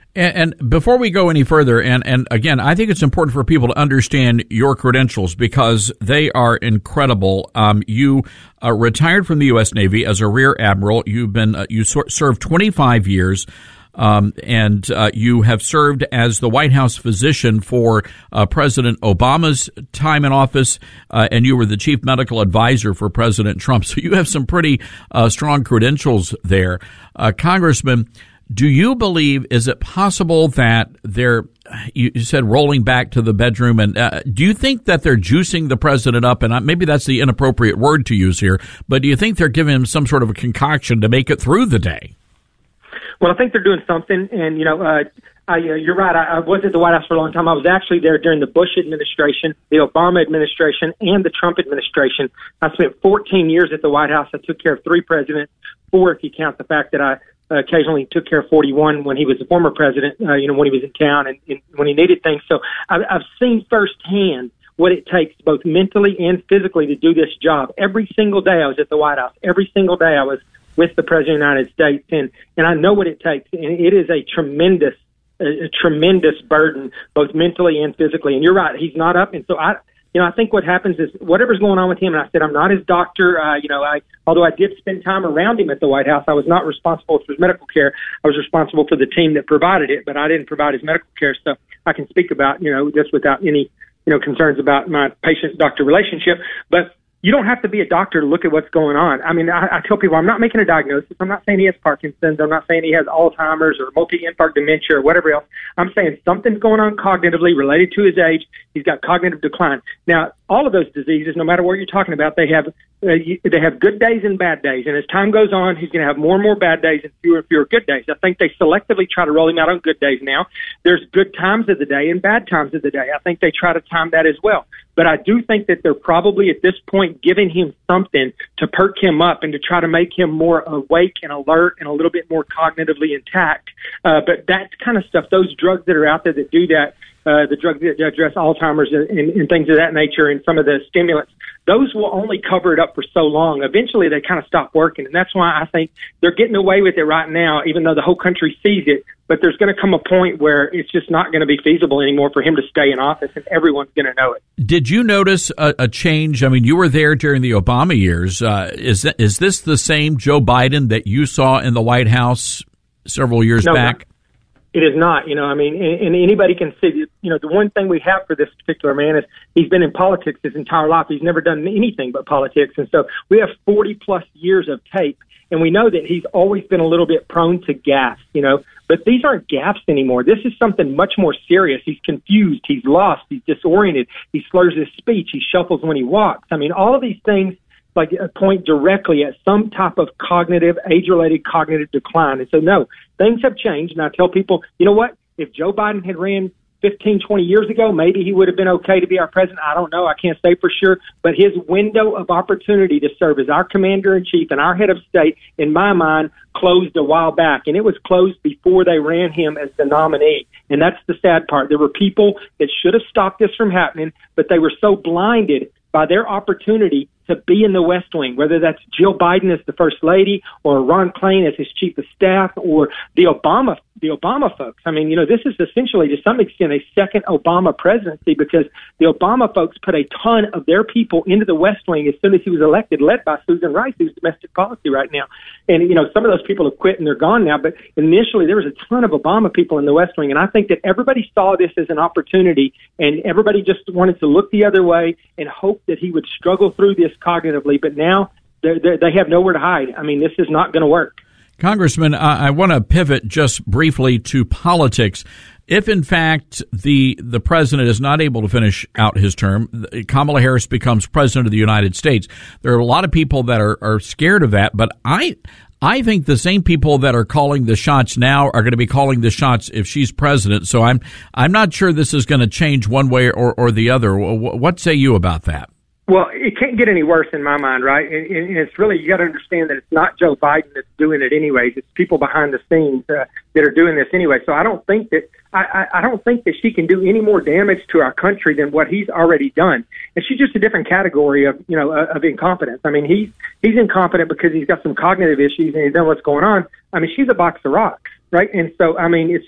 And, and before we go any further, and, and again, I think it's important for people to understand your credentials because they are incredible. Um, you uh, retired from the U S Navy as a Rear Admiral. You've been uh, you so- served twenty-five years. Um, and uh, you have served as the White House physician for uh, President Obama's time in office, uh, and you were the chief medical advisor for President Trump. So you have some pretty uh, strong credentials there. Uh, Congressman, do you believe, is it possible that they're, you, you said rolling back to the bedroom, and uh, do you think that they're juicing the president up? And maybe that's the inappropriate word to use here, but do you think they're giving him some sort of a concoction to make it through the day? Well, I think they're doing something, and, you know, uh, I, uh, you're right. I, I was at the White House for a long time. I was actually there during the Bush administration, the Obama administration, and the Trump administration. I spent fourteen years at the White House. I took care of three presidents, four if you count the fact that I uh, occasionally took care of forty-one when he was the former president, uh, you know, when he was in town and, and when he needed things. So I've, I've seen firsthand what it takes both mentally and physically to do this job. Every single day I was at the White House. Every single day I was with the President of the United States, and, and I know what it takes, and it is a tremendous, a, a tremendous burden, both mentally and physically. And you're right, he's not up, and so I, you know, I think what happens is whatever's going on with him, and I said I'm not his doctor, uh, you know, I, although I did spend time around him at the White House, I was not responsible for his medical care. I was responsible for the team that provided it, but I didn't provide his medical care, so I can speak about, you know, this without any, you know, concerns about my patient-doctor relationship, but you don't have to be a doctor to look at what's going on. I mean, I, I tell people I'm not making a diagnosis. I'm not saying he has Parkinson's. I'm not saying he has Alzheimer's or multi-infarct dementia or whatever else. I'm saying something's going on cognitively related to his age. He's got cognitive decline. Now, all of those diseases, no matter what you're talking about, they have uh, you, they have good days and bad days. And as time goes on, he's going to have more and more bad days and fewer and fewer good days. I think they selectively try to roll him out on good days now. There's good times of the day and bad times of the day. I think they try to time that as well. But I do think that they're probably at this point giving him something to perk him up and to try to make him more awake and alert and a little bit more cognitively intact. Uh, but that kind of stuff, those drugs that are out there that do that, uh, the drugs that address Alzheimer's and, and, and things of that nature and some of the stimulants, those will only cover it up for so long. Eventually, they kind of stop working. And that's why I think they're getting away with it right now, even though the whole country sees it. But there's going to come a point where it's just not going to be feasible anymore for him to stay in office, and everyone's going to know it. Did you notice a, a change? I mean, you were there during the Obama years. Uh, is that, is this the same Joe Biden that you saw in the White House several years no, back? It is not. You know, I mean, and, and anybody can see, you know, the one thing we have for this particular man is he's been in politics his entire life. He's never done anything but politics. And so we have forty plus years of tape, and we know that he's always been a little bit prone to gaffes, you know, but these aren't gaffes anymore. This is something much more serious. He's confused. He's lost. He's disoriented. He slurs his speech. He shuffles when he walks. I mean, all of these things like point directly at some type of cognitive, age-related cognitive decline. And so, no, things have changed. And I tell people, you know what? If Joe Biden had ran fifteen, twenty years ago, maybe he would have been okay to be our president. I don't know. I can't say for sure. But his window of opportunity to serve as our commander-in-chief and our head of state, in my mind, closed a while back. And it was closed before they ran him as the nominee. And that's the sad part. There were people that should have stopped this from happening, but they were so blinded by their opportunity to be in the West Wing, whether that's Jill Biden as the First Lady or Ron Klain as his Chief of Staff or the Obama the Obama folks. I mean, you know, this is essentially to some extent a second Obama presidency because the Obama folks put a ton of their people into the West Wing as soon as he was elected, led by Susan Rice, who's domestic policy right now. And, you know, some of those people have quit and they're gone now, but initially there was a ton of Obama people in the West Wing. And I think that everybody saw this as an opportunity and everybody just wanted to look the other way and hope that he would struggle through this cognitively. But now they're, they're, they have nowhere to hide. I mean, this is not going to work. Congressman, I, I want to pivot just briefly to politics. If, in fact, the the president is not able to finish out his term, Kamala Harris becomes president of the United States. There are a lot of people that are, are scared of that, but I I think the same people that are calling the shots now are going to be calling the shots if she's president. So I'm I'm not sure this is going to change one way or, or the other. What say you about that? Well, it can't get any worse in my mind, right? And, and it's really, you got to understand that it's not Joe Biden that's doing it anyways. It's people behind the scenes uh, that are doing this anyway. So I don't think that I, I, I don't think that she can do any more damage to our country than what he's already done. And she's just a different category of, you know, of incompetence. I mean, he's he's incompetent because he's got some cognitive issues and he's done what's going on. I mean, she's a box of rocks, right? And so, I mean, it's just,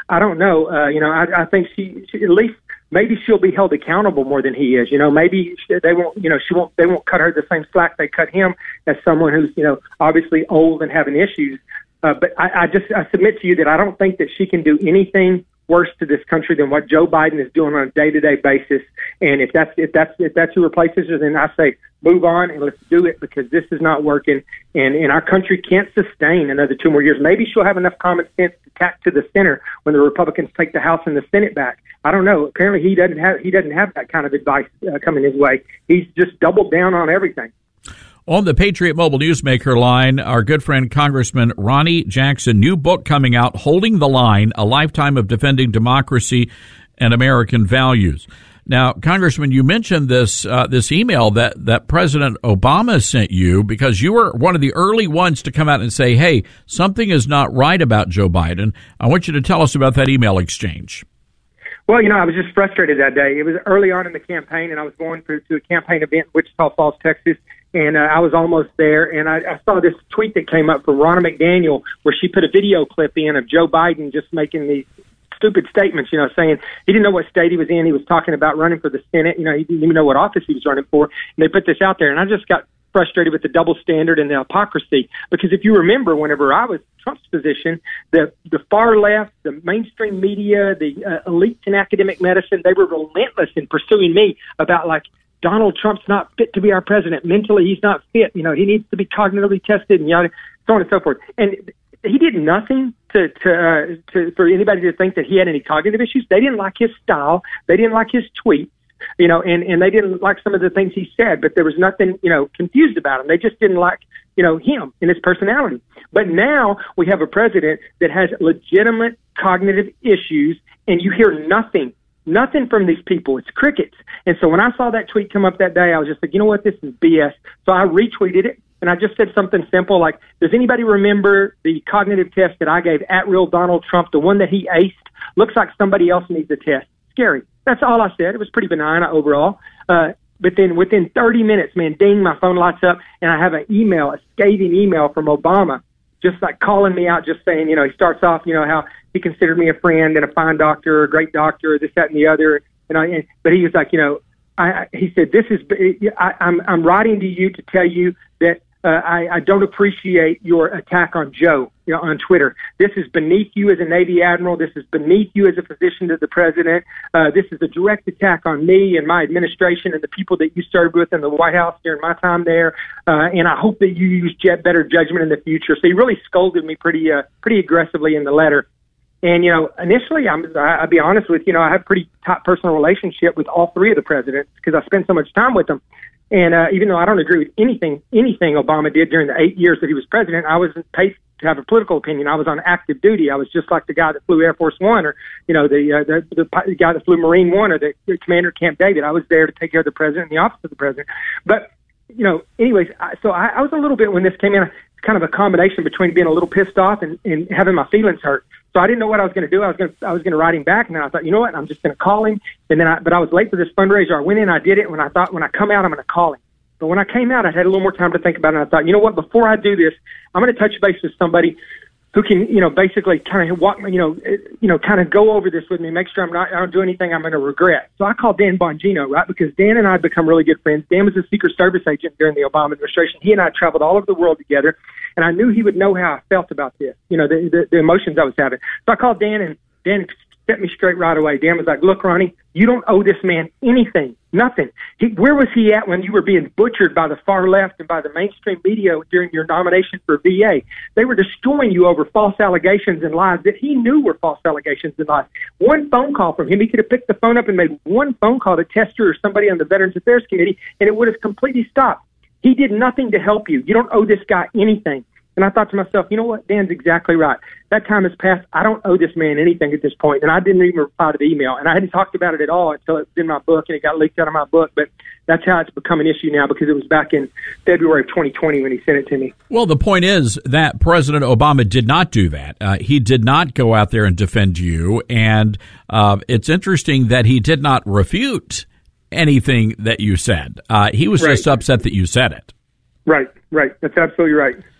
I don't know. Uh, you know, I, I think she, she at least maybe she'll be held accountable more than he is. You know, maybe they won't. You know, she won't. They won't cut her the same slack they cut him as someone who's you know obviously old and having issues. Uh, but I, I just I submit to you that I don't think that she can do anything worse to this country than what Joe Biden is doing on a day-to-day basis. And if that's if that's if that's who replaces her, then I say move on and let's do it, because this is not working, and, and our country can't sustain another two more years. Maybe she'll have enough common sense to tack to the center when the Republicans take the House and the Senate back. I don't know. Apparently, he doesn't have he doesn't have that kind of advice uh, coming his way. He's just doubled down on everything. On the Patriot Mobile Newsmaker line, our good friend Congressman Ronnie Jackson, new book coming out, Holding the Line, A Lifetime of Defending Democracy and American Values. Now, Congressman, you mentioned this uh, this email that, that President Obama sent you because you were one of the early ones to come out and say, hey, something is not right about Joe Biden. I want you to tell us about that email exchange. Well, you know, I was just frustrated that day. It was early on in the campaign, and I was going to, to a campaign event in Wichita Falls, Texas, and uh, I was almost there, and I, I saw this tweet that came up from Ronna McDaniel where she put a video clip in of Joe Biden just making these stupid statements, you know, saying he didn't know what state he was in. He was talking about running for the Senate. You know, he didn't even know what office he was running for, and they put this out there, and I just got frustrated with the double standard and the hypocrisy. Because if you remember, whenever I was Trump's position, the the far left, the mainstream media, the uh, elites in academic medicine, they were relentless in pursuing me about, like, Donald Trump's not fit to be our president. Mentally, he's not fit. You know, he needs to be cognitively tested, and yada, so on and so forth. And he did nothing to to, uh, to for anybody to think that he had any cognitive issues. They didn't like his style. They didn't like his tweets. You know, and, and they didn't like some of the things he said, but there was nothing, you know, confused about him. They just didn't like, you know, him and his personality. But now we have a president that has legitimate cognitive issues, and you hear nothing, nothing from these people. It's crickets. And so when I saw that tweet come up that day, I was just like, you know what, this is B S. So I retweeted it, and I just said something simple like, does anybody remember the cognitive test that I gave at real Donald Trump, the one that he aced? Looks like somebody else needs a test. Scary. That's all I said. It was pretty benign overall. Uh, but then within thirty minutes, man, ding, my phone lights up, and I have an email, a scathing email from Obama, just like calling me out, just saying, you know, he starts off, you know, how he considered me a friend and a fine doctor, a great doctor, this, that, and the other. And I, and, but he was like, you know, I, he said, this is, I, I'm, I'm writing to you to tell you that uh, I, I don't appreciate your attack on Joe, you know, on Twitter. This is beneath you as a Navy admiral. This is beneath you as a physician to the president. Uh, this is a direct attack on me and my administration and the people that you served with in the White House during my time there. Uh, and I hope that you use jet better judgment in the future. So he really scolded me pretty, uh, pretty aggressively in the letter. And, you know, initially, I'm, I, I'll be honest with you, know, I have a pretty tight personal relationship with all three of the presidents because I spend so much time with them. And uh, even though I don't agree with anything anything Obama did during the eight years that he was president, I wasn't paid to have a political opinion. I was on active duty. I was just like the guy that flew Air Force One, or you know, the uh, the, the the guy that flew Marine One, or the, the commander at Camp David. I was there to take care of the president and the office of the president. But you know, anyways, I, so I, I was a little bit when this came in, kind of a combination between being a little pissed off and, and having my feelings hurt. So I didn't know what I was going to do. I was going to, I was going to write him back, and then I thought, you know what, I'm just going to call him. And then I, but I was late for this fundraiser. I went in, I did it. When I thought, when I come out, I'm going to call him. But when I came out, I had a little more time to think about it. And I thought, you know what, before I do this, I'm going to touch base with somebody who can, you know, basically kind of walk, you know, you know, kind of go over this with me, make sure I'm not, I don't do anything I'm going to regret. So I called Dan Bongino, right, because Dan and I had become really good friends. Dan was a Secret Service agent during the Obama administration. He and I traveled all over the world together, and I knew he would know how I felt about this, you know, the, the, the emotions I was having. So I called Dan, and Dan set me straight right away. Dan was like, look, Ronnie, you don't owe this man anything, nothing. He, where was he at when you were being butchered by the far left and by the mainstream media during your nomination for V A? They were destroying you over false allegations and lies that he knew were false allegations and lies. One phone call from him, he could have picked the phone up and made one phone call to Tester or somebody on the Veterans Affairs Committee, and it would have completely stopped. He did nothing to help you. You don't owe this guy anything. And I thought to myself, you know what? Dan's exactly right. That time has passed. I don't owe this man anything at this point. And I didn't even reply to the email. And I hadn't talked about it at all until it was in my book and it got leaked out of my book. But that's how it's become an issue now, because it was back in February of twenty twenty when he sent it to me. Well, the point is that President Obama did not do that. Uh, he did not go out there and defend you. And uh, it's interesting that he did not refute anything that you said. Uh, he was right. just upset that you said it. Right, right. That's absolutely right.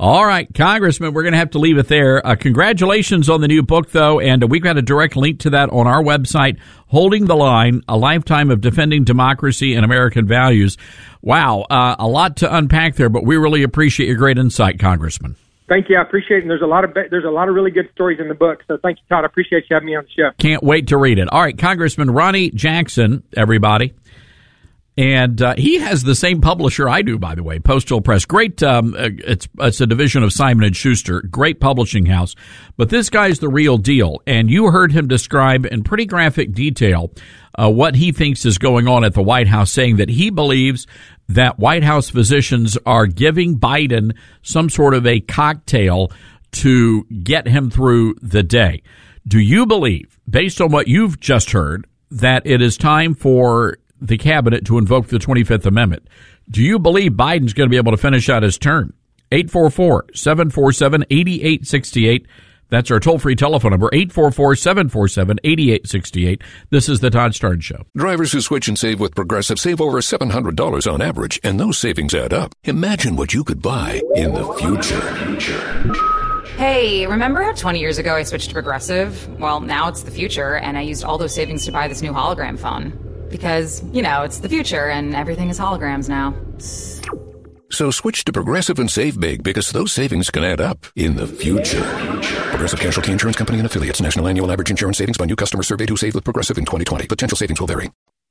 All right, Congressman, we're going to have to leave it there. Uh, congratulations on the new book, though, and we've got a direct link to that on our website, Holding the Line, A Lifetime of Defending Democracy and American Values. Wow, uh, a lot to unpack there, but we really appreciate your great insight, Congressman. Thank you. I appreciate it. And there's a lot of there's a lot of really good stories in the book. So thank you, Todd. I appreciate you having me on the show. Can't wait to read it. All right, Congressman Ronny Jackson, everybody. And uh, he has the same publisher I do, by the way, Postal Press. Great, um, it's it's a division of Simon and Schuster. Great publishing house. But this guy's the real deal. And you heard him describe in pretty graphic detail uh, what he thinks is going on at the White House, saying that he believes that White House physicians are giving Biden some sort of a cocktail to get him through the day. Do you believe, based on what you've just heard, that it is time for the cabinet to invoke the twenty-fifth Amendment? Do you believe Biden's going to be able to finish out his term? eight four four, seven four seven, eight eight six eight. That's our toll-free telephone number, eight four four, seven four seven, eight eight six eight. This is the Todd Starn Show. Drivers who switch and save with Progressive save over seven hundred dollars on average, and those savings add up. Imagine what you could buy in the future. Hey, remember how twenty years ago I switched to Progressive? Well, now it's the future, and I used all those savings to buy this new hologram phone. Because, you know, it's the future, and everything is holograms now. So switch to Progressive and save big, because those savings can add up in the future. Progressive Casualty Insurance Company and Affiliates. National annual average insurance savings by new customers surveyed who saved with Progressive in twenty twenty. Potential savings will vary.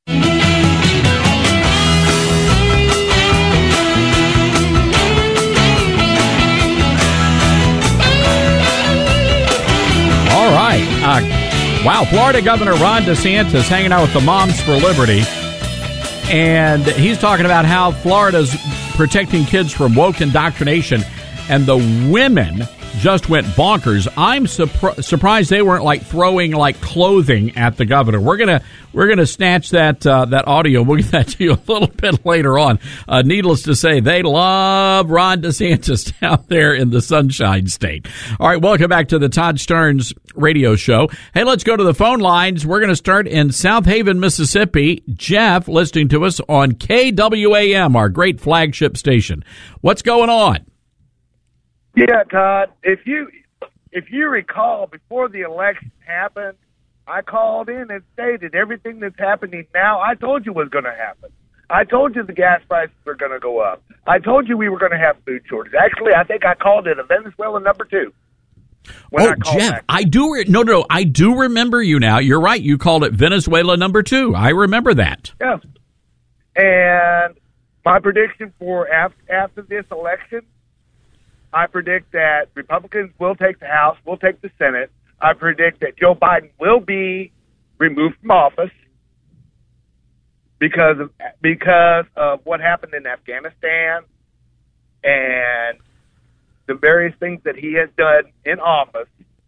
All right. Uh, wow, Florida Governor Ron DeSantis hanging out with the Moms for Liberty. And he's talking about how Florida's protecting kids from woke indoctrination, and the women just went bonkers. I'm surpri- surprised they weren't like throwing like clothing at the governor. We're gonna we're gonna snatch that uh, that audio. We'll get that to you a little bit later on. Uh, needless to say, they love Ron DeSantis down there in the Sunshine State. All right, welcome back to the Todd Starnes radio show. Hey, let's go to the phone lines. We're going to start in South Haven, Mississippi. Jeff, listening to us on K W A M, our great flagship station. What's going on? Yeah, Todd, if you if you recall, before the election happened, I called in and stated everything that's happening now, I told you was going to happen. I told you the gas prices were going to go up. I told you we were going to have food shortage. Actually, I think I called it a Venezuela number two. Oh, I Jeff, back. I do. Re- no, no, I do remember you now. You're right. You called it Venezuela number two. I remember that. Yeah. And my prediction for after, after this election, I predict that Republicans will take the House, will take the Senate. I predict that Joe Biden will be removed from office because of, because of what happened in Afghanistan and the various things that he has done in office.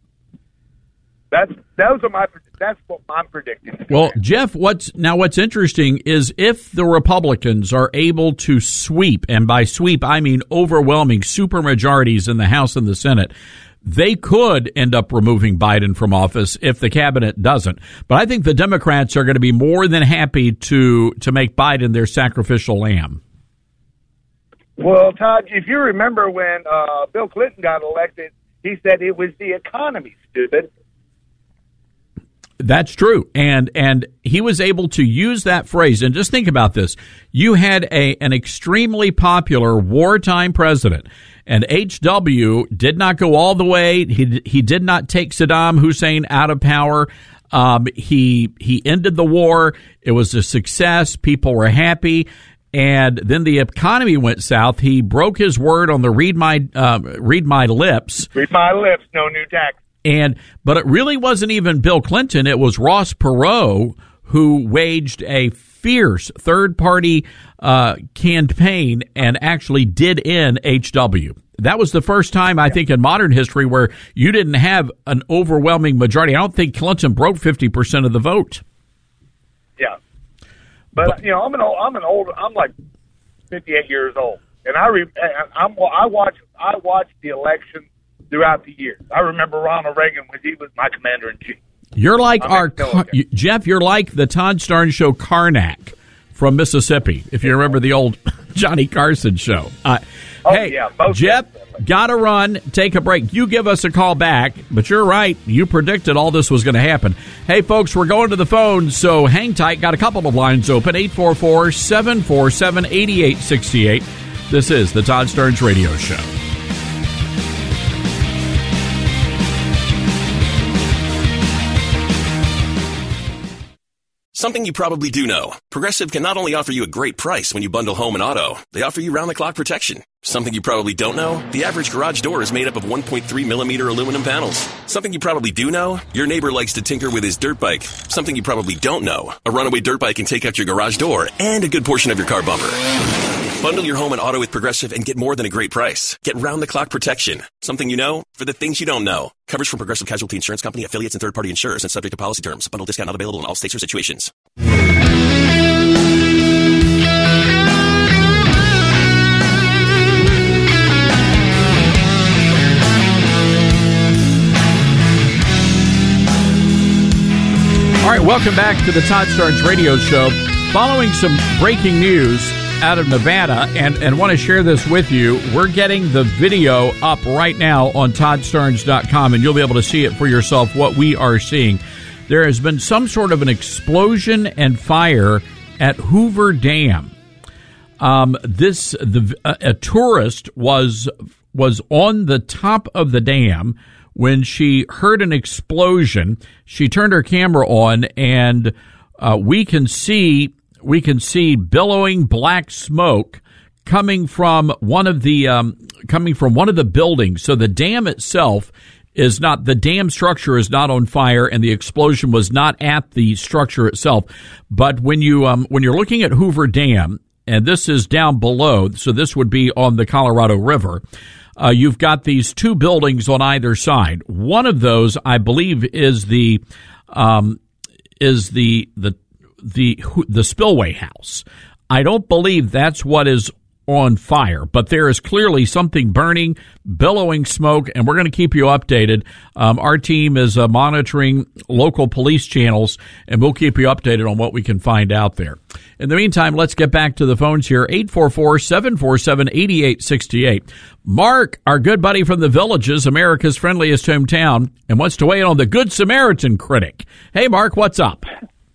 That's those are my that's what I'm predicting. Well, Jeff, what's now what's interesting is if the Republicans are able to sweep, and by sweep I mean overwhelming supermajorities in the House and the Senate, they could end up removing Biden from office if the cabinet doesn't. But I think the Democrats are going to be more than happy to to make Biden their sacrificial lamb. Well, Todd, if you remember when uh, Bill Clinton got elected, he said it was the economy, stupid. That's true. And and he was able to use that phrase. And just think about this. You had a an extremely popular wartime president, and H W did not go all the way. He he did not take Saddam Hussein out of power. Um, he he ended the war. It was a success. People were happy. And then the economy went south. He broke his word on the read my uh, read my lips. Read my lips. No new tax. And but it really wasn't even Bill Clinton. It was Ross Perot who waged a fierce third-party uh, campaign and actually did end H W. That was the first time, I think, in modern history where you didn't have an overwhelming majority. I don't think Clinton broke fifty percent of the vote. Yeah, but, but you know, I'm an old, I'm an old, I'm like fifty-eight years old, and I re, I'm I watch I watch the election throughout the years. I remember Ronald Reagan when he was my commander-in-chief. You're like I'm our, Car- Jeff, you're like the Todd Starn Show Karnak from Mississippi, if you remember the old Johnny Carson show. Uh, Oh, hey, yeah, most Jep, gotta run. Take a break. You give us a call back, but you're right. You predicted all this was going to happen. Hey, folks, we're going to the phone, so hang tight. Got a couple of lines open. eight four four, seven four seven, eight eight six eight. This is the Todd Stearns Radio Show. Something you probably do know. Progressive can not only offer you a great price when you bundle home and auto, they offer you round-the-clock protection. Something you probably don't know, the average garage door is made up of one point three millimeter aluminum panels. Something you probably do know, your neighbor likes to tinker with his dirt bike. Something you probably don't know, a runaway dirt bike can take out your garage door and a good portion of your car bumper. Bundle your home and auto with Progressive and get more than a great price. Get round-the-clock protection. Something you know for the things you don't know. Coverage from Progressive Casualty Insurance Company, affiliates, and third-party insurers and subject to policy terms. Bundle discount not available in all states or situations. All right, welcome back to the Todd Stearns Radio Show. Following some breaking news out of Nevada, and, and want to share this with you. We're getting the video up right now on todd stearns dot com, and you'll be able to see it for yourself, what we are seeing. There has been some sort of an explosion and fire at Hoover Dam. Um, this the a, a tourist was was on the top of the dam when she heard an explosion. She turned her camera on, and uh, we can see we can see billowing black smoke coming from one of the um, coming from one of the buildings. So the dam itself is not the dam structure is not on fire, and the explosion was not at the structure itself. But when you um, when you're looking at Hoover Dam, and this is down below, so this would be on the Colorado River. Uh, you've got these two buildings on either side. One of those, I believe, is the um, is the the the the spillway house. I don't believe that's what is on fire, but there is clearly something burning, billowing smoke, and we're going to keep you updated. Um, our team is uh, monitoring local police channels, and we'll keep you updated on what we can find out there. In the meantime, let's get back to the phones here. eight four four, seven four seven, eight eight six eight. Mark, our good buddy from the Villages, America's friendliest hometown, and wants to weigh in on the Good Samaritan critic. Hey, Mark, what's up?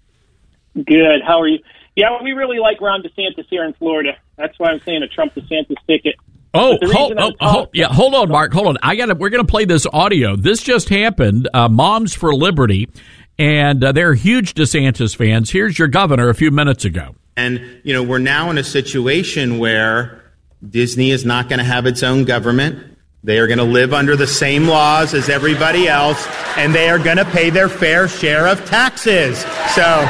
Good. How are you? Yeah, we really like Ron DeSantis here in Florida. That's why I'm saying a Trump-DeSantis ticket. Oh, hold, oh, hold, yeah, hold on, Mark. Hold on. I got. We're going to play this audio. This just happened. Uh, Moms for Liberty, and uh, they're huge DeSantis fans. Here's your governor a few minutes ago. And you know, we're now in a situation where Disney is not going to have its own government. They are going to live under the same laws as everybody else, and they are going to pay their fair share of taxes. So.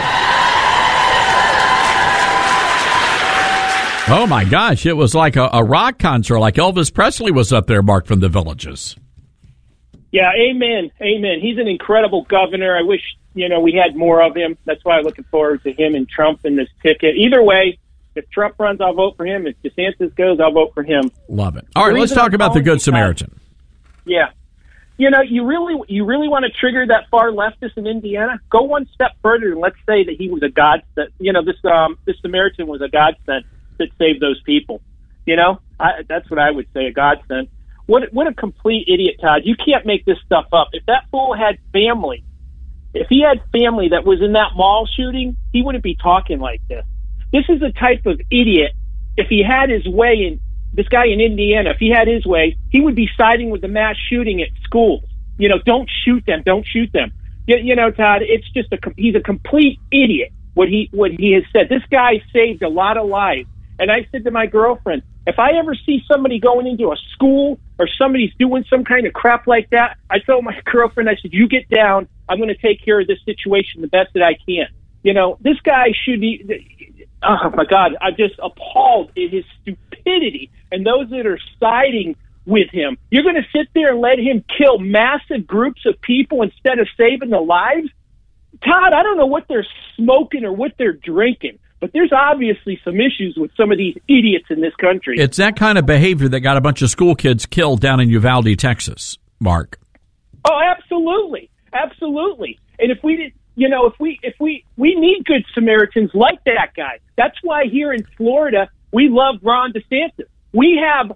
Oh, my gosh. It was like a, a rock concert, like Elvis Presley was up there, Mark, from the Villages. Yeah, amen. Amen. He's an incredible governor. I wish, you know, we had more of him. That's why I'm looking forward to him and Trump in this ticket. Either way, if Trump runs, I'll vote for him. If DeSantis goes, I'll vote for him. Love it. All right, let's talk about the Good Samaritan. Yeah. You know, you really you really want to trigger that far leftist in Indiana? Go one step further and let's say that he was a godsend. You know, this um, this Samaritan was a godsend that saved those people. You know, I, that's what I would say, a godsend. What what a complete idiot, Todd. You can't make this stuff up. If that fool had family, if he had family that was in that mall shooting, he wouldn't be talking like this. This is the type of idiot, if he had his way, in this guy in Indiana, if he had his way, he would be siding with the mass shooting at schools. You know, don't shoot them, don't shoot them. You, you know, Todd, it's just a, he's a complete idiot, what he, what he has said. This guy saved a lot of lives. And I said to my girlfriend, if I ever see somebody going into a school or somebody's doing some kind of crap like that, I told my girlfriend, I said, you get down. I'm going to take care of this situation the best that I can. You know, this guy should be, oh, my God, I'm just appalled at his stupidity and those that are siding with him. You're going to sit there and let him kill massive groups of people instead of saving the lives? Todd, I don't know what they're smoking or what they're drinking. But there's obviously some issues with some of these idiots in this country. It's that kind of behavior that got a bunch of school kids killed down in Uvalde, Texas, Mark. Oh, absolutely. Absolutely. And if we did, you know, if we, if we, we need good Samaritans like that guy. That's why here in Florida, we love Ron DeSantis. We have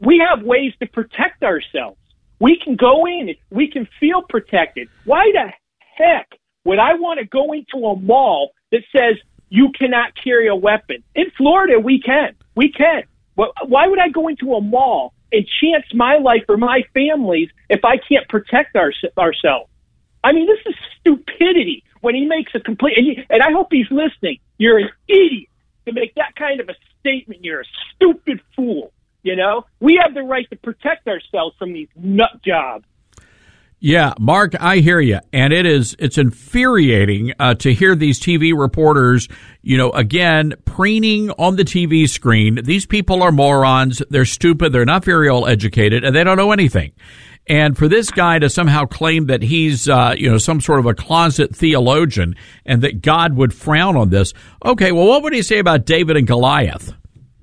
we have ways to protect ourselves. We can go in, we can feel protected. Why the heck would I want to go into a mall that says you cannot carry a weapon? In Florida, we can. We can. Well, why would I go into a mall and chance my life or my family's if I can't protect our, ourselves? I mean, this is stupidity when he makes a complete, and, he, and I hope he's listening. You're an idiot to make that kind of a statement. You're a stupid fool. You know, we have the right to protect ourselves from these nut jobs. Yeah, Mark, I hear you, and it is it's infuriating uh, to hear these T V reporters, you know, again preening on the T V screen. These people are morons. They're stupid. They're not very well educated, and they don't know anything. And for this guy to somehow claim that he's, uh, you know, some sort of a closet theologian and that God would frown on this. Okay, well, what would he say about David and Goliath?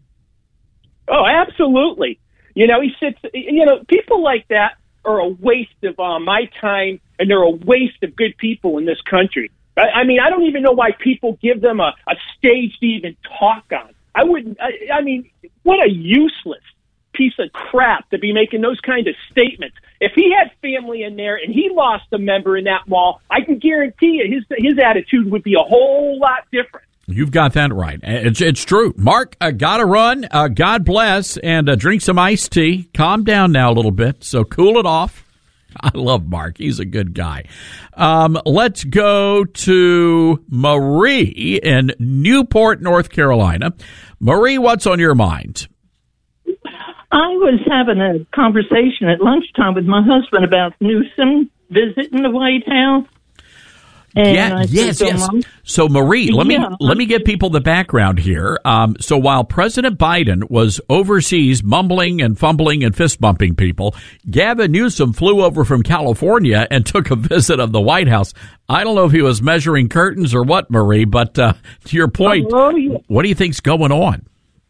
Oh, absolutely. You know, he sits, you know, people like that are a waste of uh, my time, and they're a waste of good people in this country. I, I mean, I don't even know why people give them a, a stage to even talk on. I wouldn't, I, I mean, what a useless piece of crap to be making those kind of statements. If he had family in there and he lost a member in that mall, I can guarantee you his his attitude would be a whole lot different. You've got that right. It's it's true. Mark, uh, gotta run. Uh, God bless, and uh, drink some iced tea. Calm down now a little bit, so cool it off. I love Mark. He's a good guy. Um, let's go to Marie in Newport, North Carolina. Marie, what's on your mind? I was having a conversation at lunchtime with my husband about Newsom visiting the White House. And yeah, I yes, said, yes. Mom, So, Marie, let Yeah. me let me give people the background here. Um, so, while President Biden was overseas mumbling and fumbling and fist bumping people, Gavin Newsom flew over from California and took a visit of the White House. I don't know if he was measuring curtains or what, Marie, but uh, to your point, Oh, yeah. what do you think's going on?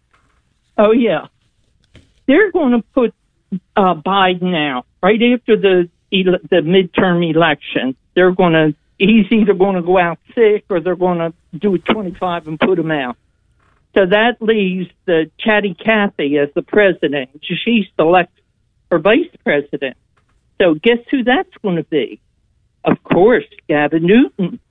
Oh, yeah. They're going to put uh, Biden out right after the ele- the midterm election. They're going to, he's either going to go out sick or they're going to do a twenty-five and put him out. So that leaves the Chatty Cathy as the president. She's selected for vice president. So guess who that's going to be? Of course, Gavin Newton,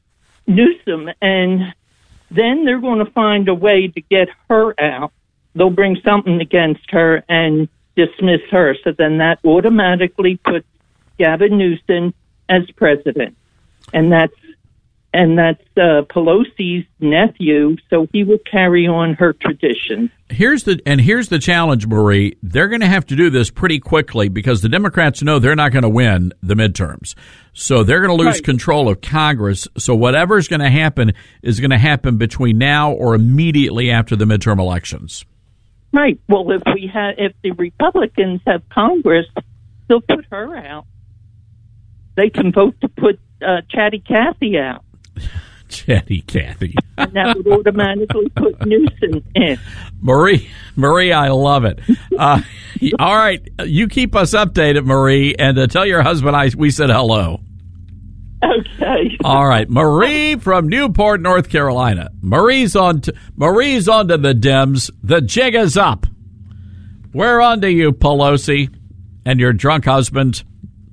Newsom. And then they're going to find a way to get her out. They'll bring something against her and dismiss her. So then that automatically puts Gavin Newsom as president. And that's and that's uh, Pelosi's nephew, so he will carry on her tradition. Here's the and here's the challenge, Marie. They're going to have to do this pretty quickly because the Democrats know they're not going to win the midterms. So they're going to lose Right. control of Congress. So whatever's going to happen is going to happen between now or immediately after the midterm elections. Right. Well, if we had, if the Republicans have Congress, they'll put her out. They can vote to put uh, Chatty Cathy out. Chatty Cathy. And that would automatically put Newsom in. Marie, Marie, I love it. Uh, all right, you keep us updated, Marie, and uh, tell your husband I we said hello. Okay. All right, Marie from Newport, North Carolina. Marie's on. To, Marie's on to the Dems. The jig is up. We're on to you, Pelosi, and your drunk husband.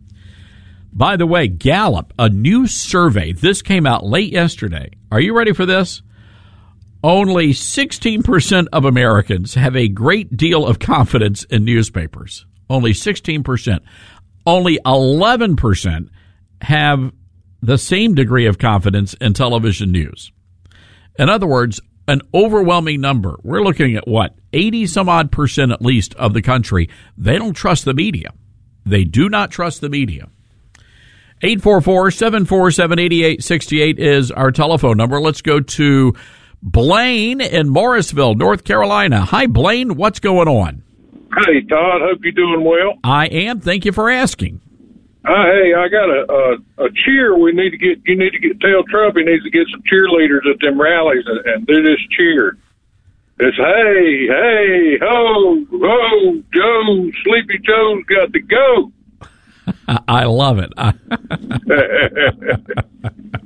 By the way, Gallup, a new survey. This came out late yesterday. Are you ready for this? Only sixteen percent of Americans have a great deal of confidence in newspapers. Only sixteen percent. Only eleven percent have the same degree of confidence in television news. In other words, an overwhelming number. We're looking at what? eighty some odd percent at least of the country. They don't trust the media. They do not trust the media. eight four four, seven four seven, eight eight six eight is our telephone number. Let's go to Blaine in Morrisville, North Carolina. Hi, Blaine. What's going on? Hey, Todd. Hope you're doing well. I am. Thank you for asking. Uh, hey, I got a, a a cheer. We need to get. You need to get. Tell Trump he needs to get some cheerleaders at them rallies and, and do this cheer. It's hey, hey, ho, ho, Joe, Sleepy Joe's got to go. I love it.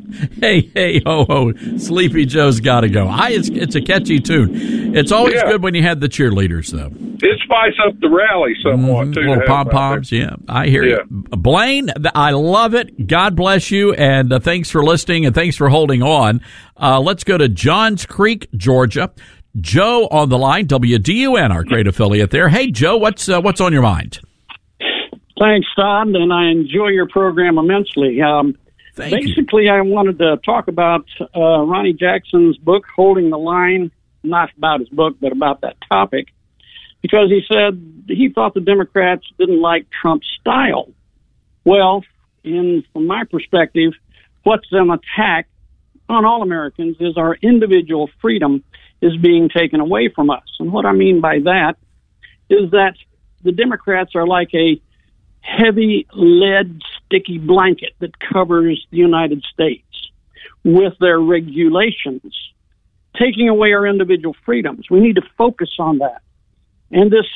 Hey, hey, ho, ho, Sleepy Joe's got to go. I, it's, it's a catchy tune. It's always Yeah. good when you had the cheerleaders, though. It spice up the rally somewhat, Mm, too. to little have pom out poms, there. yeah. I hear Yeah. you. Blaine, th- I love it. God bless you, and uh, thanks for listening, and thanks for holding on. Uh, let's go to Johns Creek, Georgia. Joe on the line, W D U N, our great affiliate there. Hey, Joe, what's uh, what's on your mind? Thanks, Todd, and I enjoy your program immensely. Um, Thank basically, I wanted to talk about uh, Ronnie Jackson's book, Holding the Line, not about his book, but about that topic, because he said he thought the Democrats didn't like Trump's style. Well, in from my perspective, what's an attack on all Americans is our individual freedom is being taken away from us. And what I mean by that is that the Democrats are like a heavy lead sticky blanket that covers the United States with their regulations, taking away our individual freedoms. We need to focus on that. And this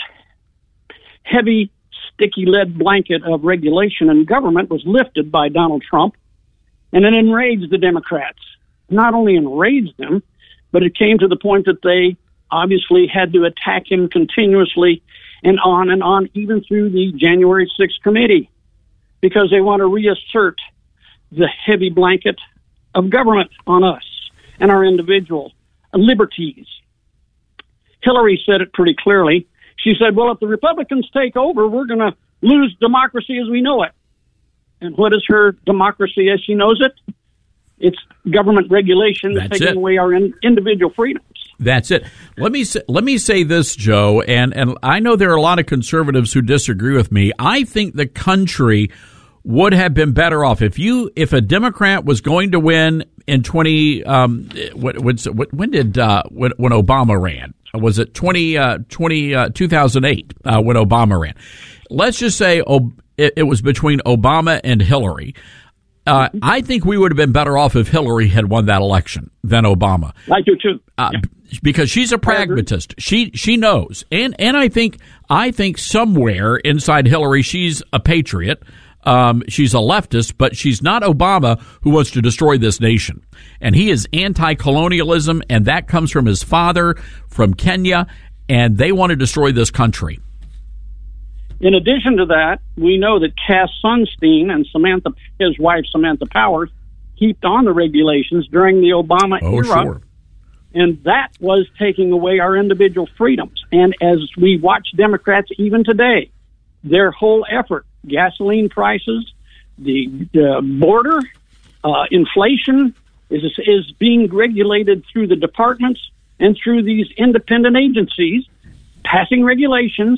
heavy sticky lead blanket of regulation and government was lifted by Donald Trump, and it enraged the Democrats. Not only enraged them, but it came to the point that they obviously had to attack him continuously and on and on, even through the January sixth committee, because they want to reassert the heavy blanket of government on us and our individual liberties. Hillary said it pretty clearly. She said, well, if the Republicans take over, we're going to lose democracy as we know it. And what is her democracy as she knows it? It's government regulation That's taking it. away our in, individual freedoms. That's it. Let me say, let me say this, Joe, and, and I know there are a lot of conservatives who disagree with me. I think the country would have been better off if you if a Democrat was going to win in twenty. Um, what, what's, what, when did uh, when, when Obama ran? Was it twenty, uh, twenty, uh, two thousand eight uh, when Obama ran? Let's just say oh, it, it was between Obama and Hillary. Uh, I think we would have been better off if Hillary had won that election than Obama. I do too. Uh, because she's a pragmatist. She she knows, and and I think I think somewhere inside Hillary, she's a patriot. Um, she's a leftist, but she's not Obama, who wants to destroy this nation. And he is anti-colonialism, and that comes from his father from Kenya, and they want to destroy this country. In addition to that, we know that Cass Sunstein and Samantha, his wife Samantha Powers, heaped on the regulations during the Obama Oh, era. sure. And that was taking away our individual freedoms. And as we watch Democrats even today, their whole effort, gasoline prices, the, the border, uh, inflation is, is being regulated through the departments and through these independent agencies, passing regulations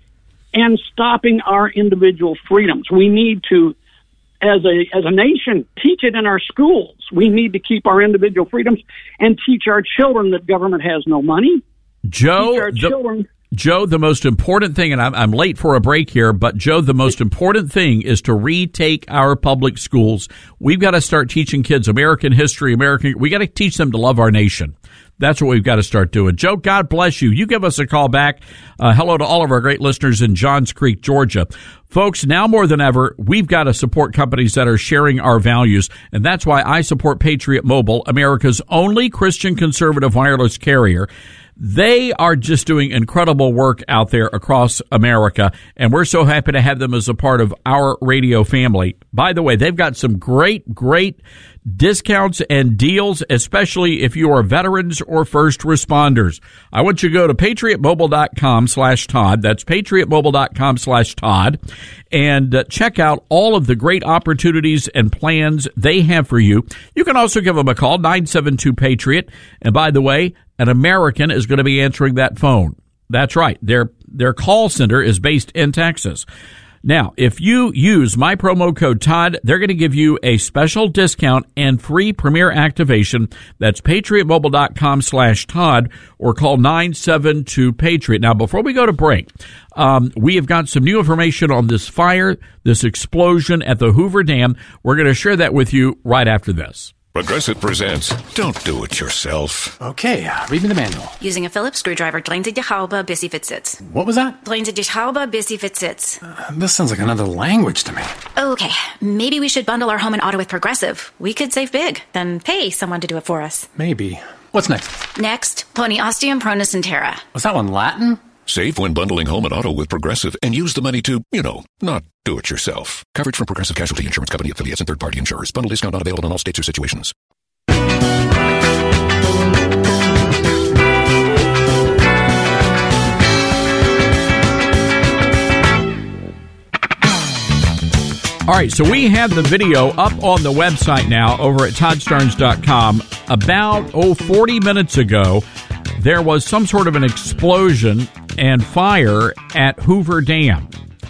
and stopping our individual freedoms. We need to, as a as a nation, teach it in our schools. We need to keep our individual freedoms and teach our children that government has no money. Joe, Teach our the, children. Joe, the most important thing, and I'm, I'm late for a break here, but Joe, the most important thing is to retake our public schools. We've got to start teaching kids American history, American. We got to teach them to love our nation. That's what we've got to start doing. Joe, God bless you. You give us a call back. Uh, hello to all of our great listeners in Johns Creek, Georgia. Folks, now more than ever, we've got to support companies that are sharing our values, and that's why I support Patriot Mobile, America's only Christian conservative wireless carrier. They are just doing incredible work out there across America, and we're so happy to have them as a part of our radio family. By the way, they've got some great, great discounts and deals, especially if you are veterans or first responders. I want you to go to patriotmobile.com slash Todd. That's patriotmobile.com slash Todd. And uh, check out all of the great opportunities and plans they have for you. You can also give them a call, nine seven two Patriot. And by the way, an American is going to be answering that phone. That's right. Their their call center is based in Texas. Now, if you use my promo code Todd, they're going to give you a special discount and free Premier activation. That's patriotmobile.com slash Todd or call nine seven two Patriot. Now, before we go to break, um, we have got some new information on this fire, this explosion at the Hoover Dam. We're going to share that with you right after this. Progressive presents Don't Do It Yourself. Okay, uh, read me the manual. Using a Phillips screwdriver, drains die Haube, bis sie fit sits. What was that? Drains die Haube, bis sie fit sits. Uh, this sounds like another language to me. Okay, maybe we should bundle our home and auto with Progressive. We could save big, then pay someone to do it for us. Maybe. What's next? Next, pony ostium pronus and terra. Was that one Latin? Save when bundling home and auto with Progressive and use the money to, you know, not do it yourself. Coverage from Progressive Casualty Insurance Company affiliates and third-party insurers. Bundle discount not available in all states or situations. All right, so we have the video up on the website now over at todd starnes dot com. About, oh, forty minutes ago, there was some sort of an explosion and fire at Hoover Dam.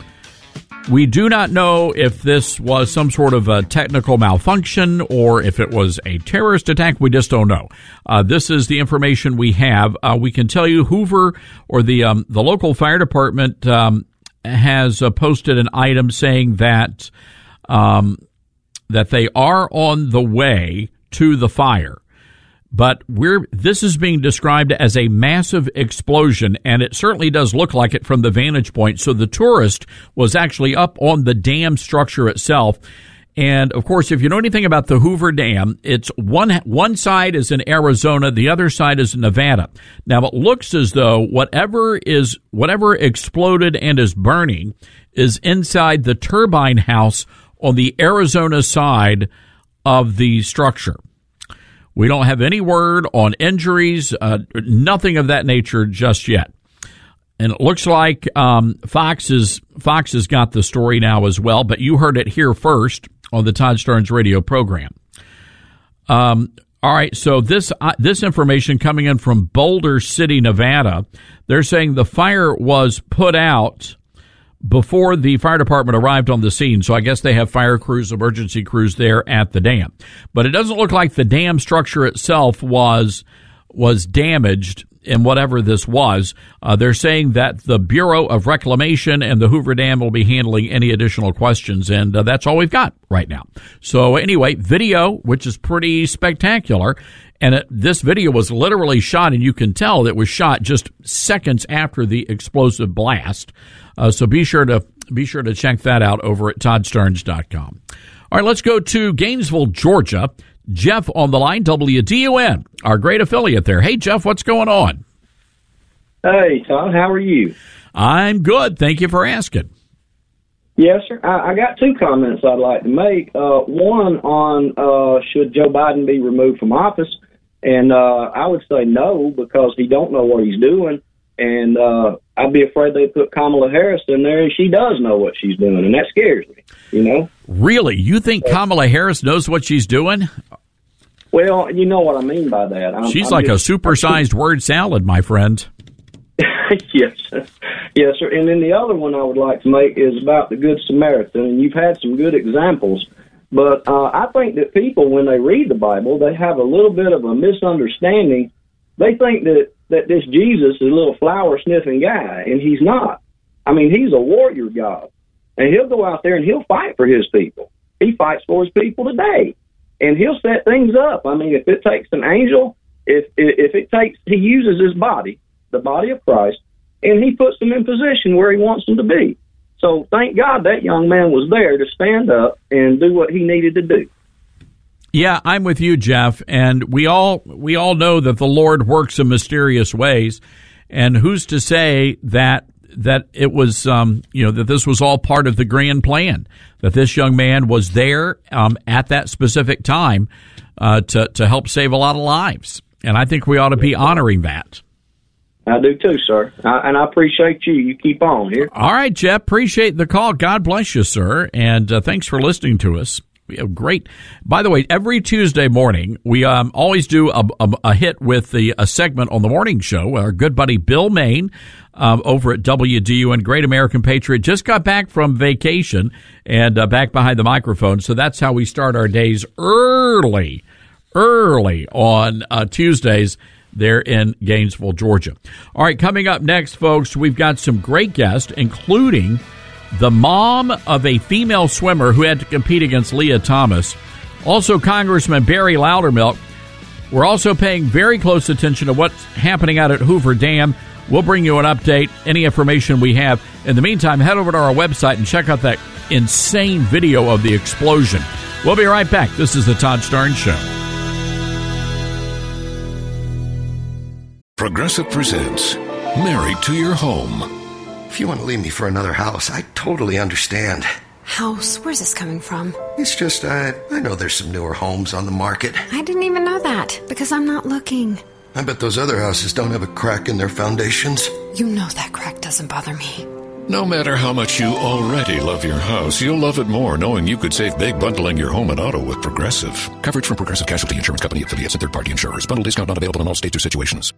We do not know if this was some sort of a technical malfunction or if it was a terrorist attack. We just don't know. Uh, this is the information we have. Uh, we can tell you Hoover or the um, the local fire department um, has uh, posted an item saying that um, that they are on the way to the fire. But we're this is being described as a massive explosion, and it certainly does look like it from the vantage point. So the tourist was actually up on the dam structure itself. And, of course, if you know anything about the Hoover Dam, it's one one side is in Arizona, the other side is in Nevada. Now, it looks as though whatever is whatever exploded and is burning is inside the turbine house on the Arizona side of the structure. We don't have any word on injuries, uh, nothing of that nature just yet. And it looks like um, Fox is Fox has got the story now as well, but you heard it here first on the Todd Starnes radio program. Um, all right, so this uh, this information coming in from Boulder City, Nevada. They're saying the fire was put out before the fire department arrived on the scene. So I guess they have fire crews, emergency crews there at the dam. But it doesn't look like the dam structure itself was was damaged in whatever this was. Uh, they're saying that the Bureau of Reclamation and the Hoover Dam will be handling any additional questions, and uh, that's all we've got right now. So anyway, video, which is pretty spectacular, and it, this video was literally shot, and you can tell it was shot just seconds after the explosive blast. Uh, so be sure to be sure to check that out over at todd starnes dot com. All right, let's go to Gainesville, Georgia. Jeff on the line, W D U N, our great affiliate there. Hey, Jeff, what's going on? Hey, Todd, how are you? I'm good. Thank you for asking. Yes, sir. I, I got two comments I'd like to make. Uh, one on uh, should Joe Biden be removed from office, and uh, I would say no because he don't know what he's doing, and uh, I'd be afraid they put Kamala Harris in there, and she does know what she's doing, and that scares me. You know. Really? You think Kamala Harris knows what she's doing? Well, you know what I mean by that. I'm, She's I'm like just, a supersized word salad, my friend. yes, yes, sir. And then the other one I would like to make is about the Good Samaritan, and you've had some good examples. But uh, I think that people, when they read the Bible, they have a little bit of a misunderstanding. They think that, that this Jesus is a little flower-sniffing guy, and he's not. I mean, he's a warrior God. And he'll go out there and he'll fight for his people. He fights for his people today. And he'll set things up. I mean, if it takes an angel, if if it takes, he uses his body, the body of Christ, and he puts them in position where he wants them to be. So thank God that young man was there to stand up and do what he needed to do. Yeah, I'm with you, Jeff. And we all we all know that the Lord works in mysterious ways. And who's to say that that it was, um, you know, that this was all part of the grand plan, that this young man was there um, at that specific time uh, to, to help save a lot of lives. And I think we ought to be honoring that. I do too, sir. I, and I appreciate you. You keep on here. All right, Jeff. Appreciate the call. God bless you, sir. And uh, thanks for listening to us. We have great. By the way, every Tuesday morning, we um, always do a, a, a hit with the a segment on the morning show. Our good buddy Bill Main um, over at W D U N, Great American Patriot, just got back from vacation and uh, back behind the microphone. So that's how we start our days early, early on uh, Tuesdays there in Gainesville, Georgia. All right, coming up next, folks, we've got some great guests, including the mom of a female swimmer who had to compete against Leah Thomas. Also, Congressman Barry Loudermilk. We're also paying very close attention to what's happening out at Hoover Dam. We'll bring you an update, any information we have. In the meantime, head over to our website and check out that insane video of the explosion. We'll be right back. This is the Todd Starnes Show. Progressive presents Married to Your Home. If you want to leave me for another house, I totally understand. House? Where's this coming from? It's just, uh, I know there's some newer homes on the market. I didn't even know that, because I'm not looking. I bet those other houses don't have a crack in their foundations. You know that crack doesn't bother me. No matter how much you already love your house, you'll love it more knowing you could save big bundling your home and auto with Progressive. Coverage from Progressive Casualty Insurance Company, affiliates, and third-party insurers. Bundle discount not available in all states or situations.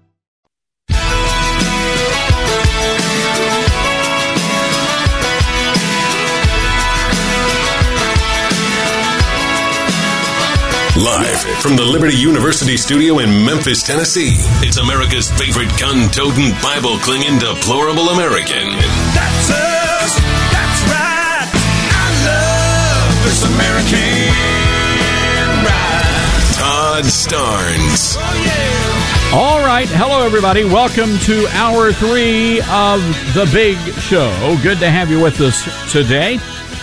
Live from the Liberty University studio in Memphis, Tennessee, it's America's favorite gun-toting, Bible-clinging, deplorable American. That's us. That's right. I love this American ride. Todd Starnes. Oh, yeah. All right. Hello, everybody. Welcome to hour three of The Big Show. Good to have you with us today.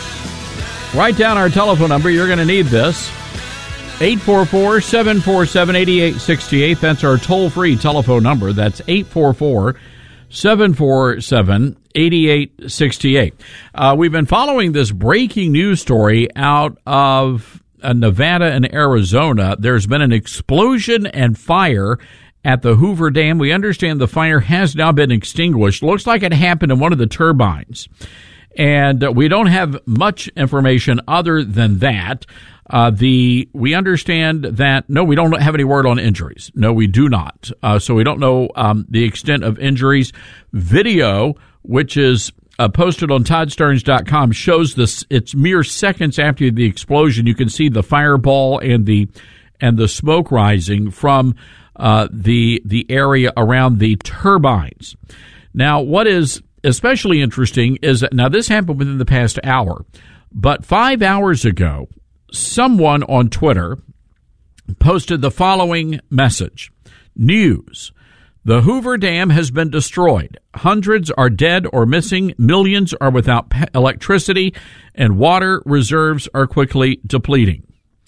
Write down our telephone number. You're going to need this. eight four four, seven four seven, eight eight six eight. That's our toll-free telephone number. That's eight four four, seven four seven, eight eight six eight. Uh, we've been following this breaking news story out of uh, Nevada and Arizona. There's been an explosion and fire at the Hoover Dam. We understand the fire has now been extinguished. Looks like it happened in one of the turbines. And uh, we don't have much information other than that. Uh, the we understand that, no, we don't have any word on injuries. No, we do not. Uh, so we don't know um, the extent of injuries. Video, which is uh, posted on Todd Starnes dot com, shows this. It's mere seconds after the explosion. You can see the fireball and the and the smoke rising from uh, the the area around the turbines. Now, what is especially interesting is that now this happened within the past hour, but five hours ago, someone on Twitter posted the following message. News. The Hoover Dam has been destroyed. Hundreds are dead or missing. Millions are without pe- electricity, and water reserves are quickly depleting.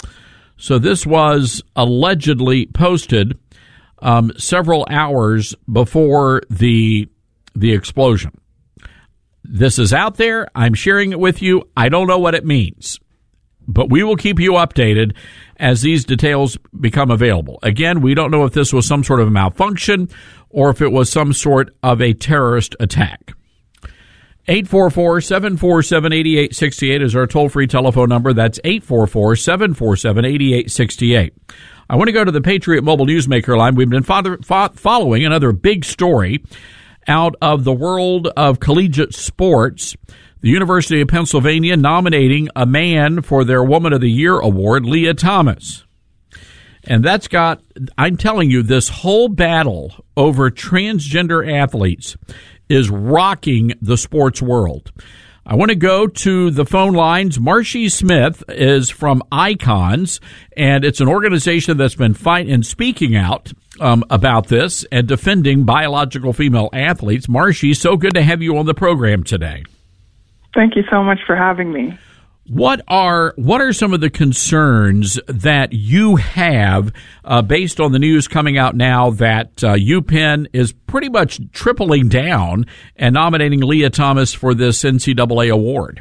So this was allegedly posted um, several hours before the the explosion. This is out there. I'm sharing it with you. I don't know what it means, but we will keep you updated as these details become available. Again, we don't know if this was some sort of a malfunction or if it was some sort of a terrorist attack. eight four four, seven four seven, eight eight six eight is our toll-free telephone number. That's eight four four, seven four seven, eight eight six eight. I want to go to the Patriot Mobile Newsmaker line. We've been father, fo- following another big story out of the world of collegiate sports. The University of Pennsylvania nominating a man for their Woman of the Year award, Leah Thomas. And that's got, I'm telling you, this whole battle over transgender athletes is rocking the sports world. I want to go to the phone lines. Marcy Smith is from Icons, and it's an organization that's been fighting and speaking out um, about this and defending biological female athletes. Marcy, so good to have you on the program today. Thank you so much for having me. What are what are some of the concerns that you have uh, based on the news coming out now that uh, UPenn is pretty much tripling down and nominating Leah Thomas for this N C double A award?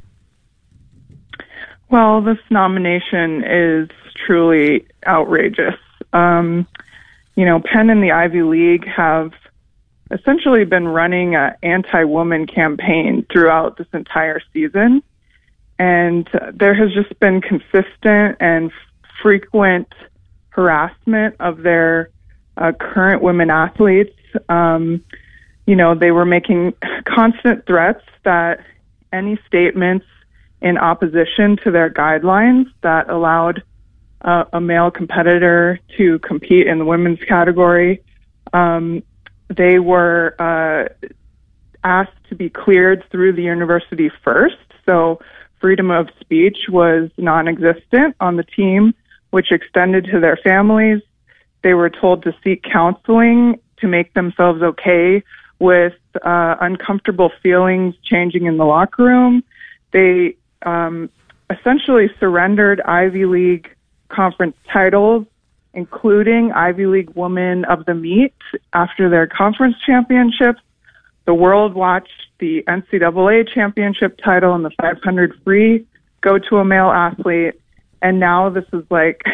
Well, this nomination is truly outrageous. Um, you know, Penn and the Ivy League have essentially been running an anti-woman campaign throughout this entire season. And there has just been consistent and frequent harassment of their uh, current women athletes. Um, you know, they were making constant threats that any statements in opposition to their guidelines that allowed uh, a male competitor to compete in the women's category, um, they were uh, asked to be cleared through the university first. So freedom of speech was non-existent on the team which extended to their families. They were told to seek counseling to make themselves okay with uh, uncomfortable feelings changing in the locker room. They um, essentially surrendered Ivy League conference titles, including Ivy League Woman of the Meet after their conference championships. The world watched the N C double A championship title and the five hundred free go to a male athlete. And now this is like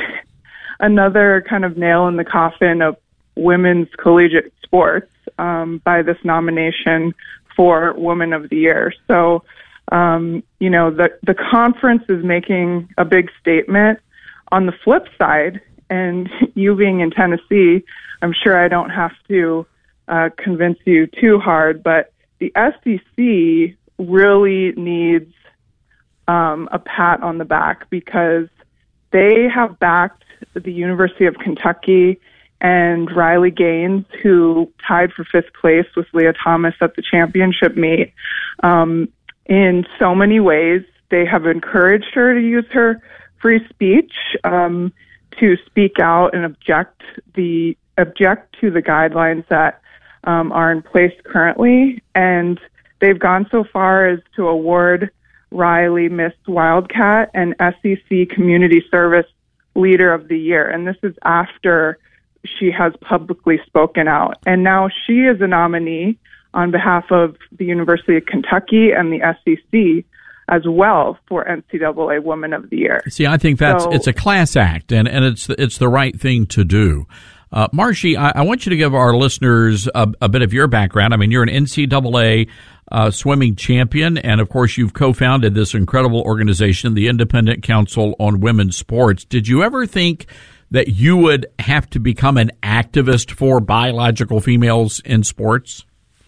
another kind of nail in the coffin of women's collegiate sports um, by this nomination for Woman of the Year. So, um, you know, the, the conference is making a big statement. On the flip side, and you being in Tennessee, I'm sure I don't have to uh, convince you too hard, but the S E C really needs um, a pat on the back because they have backed the University of Kentucky and Riley Gaines, who tied for fifth place with Leah Thomas at the championship meet. Um, in so many ways, they have encouraged her to use her free speech um, to speak out and object the object to the guidelines that um, are in place currently. And they've gone so far as to award Riley Miss Wildcat and S E C Community Service Leader of the Year. And this is after she has publicly spoken out. And now she is a nominee on behalf of the University of Kentucky and the S E C as well for N C double A Woman of the Year. See, I think that's so, it's a class act, and, and it's it's the right thing to do. Uh, Marcy, I, I want you to give our listeners a, a bit of your background. I mean, you're an N C double A uh, swimming champion, and of course, you've co-founded this incredible organization, the Independent Council on Women's Sports. Did you ever think that you would have to become an activist for biological females in sports?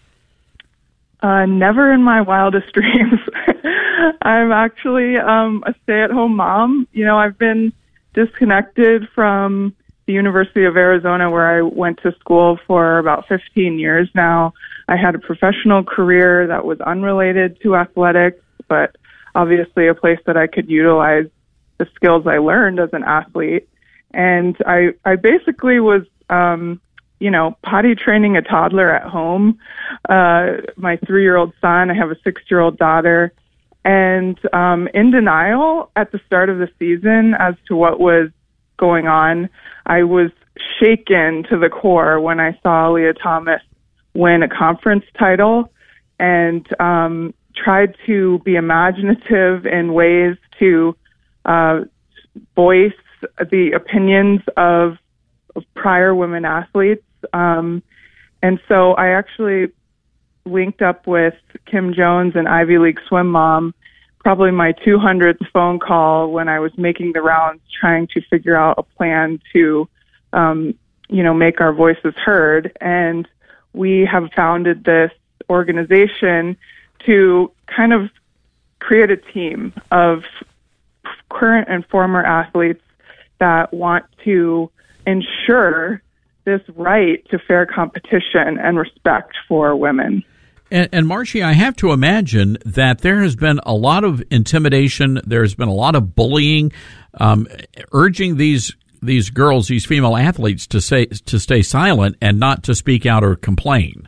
Uh, never in my wildest dreams. I'm actually um, a stay-at-home mom. You know, I've been disconnected from the University of Arizona, where I went to school for about fifteen years now. I had a professional career that was unrelated to athletics, but obviously a place that I could utilize the skills I learned as an athlete. And I, I basically was, um, you know, potty training a toddler at home. Uh, my three-year-old son, I have a six-year-old daughter, and um, in denial at the start of the season as to what was going on. I was shaken to the core when I saw Leah Thomas win a conference title, and um, tried to be imaginative in ways to uh, voice the opinions of, of prior women athletes. Um, and so I actually linked up with Kim Jones, an Ivy League swim mom, probably my two hundredth phone call when I was making the rounds trying to figure out a plan to, um, you know, make our voices heard. And we have founded this organization to kind of create a team of current and former athletes that want to ensure this right to fair competition and respect for women. And, and Marcy, I have to imagine that there has been a lot of intimidation. There's been a lot of bullying, um, urging these these girls, these female athletes, to say to stay silent and not to speak out or complain.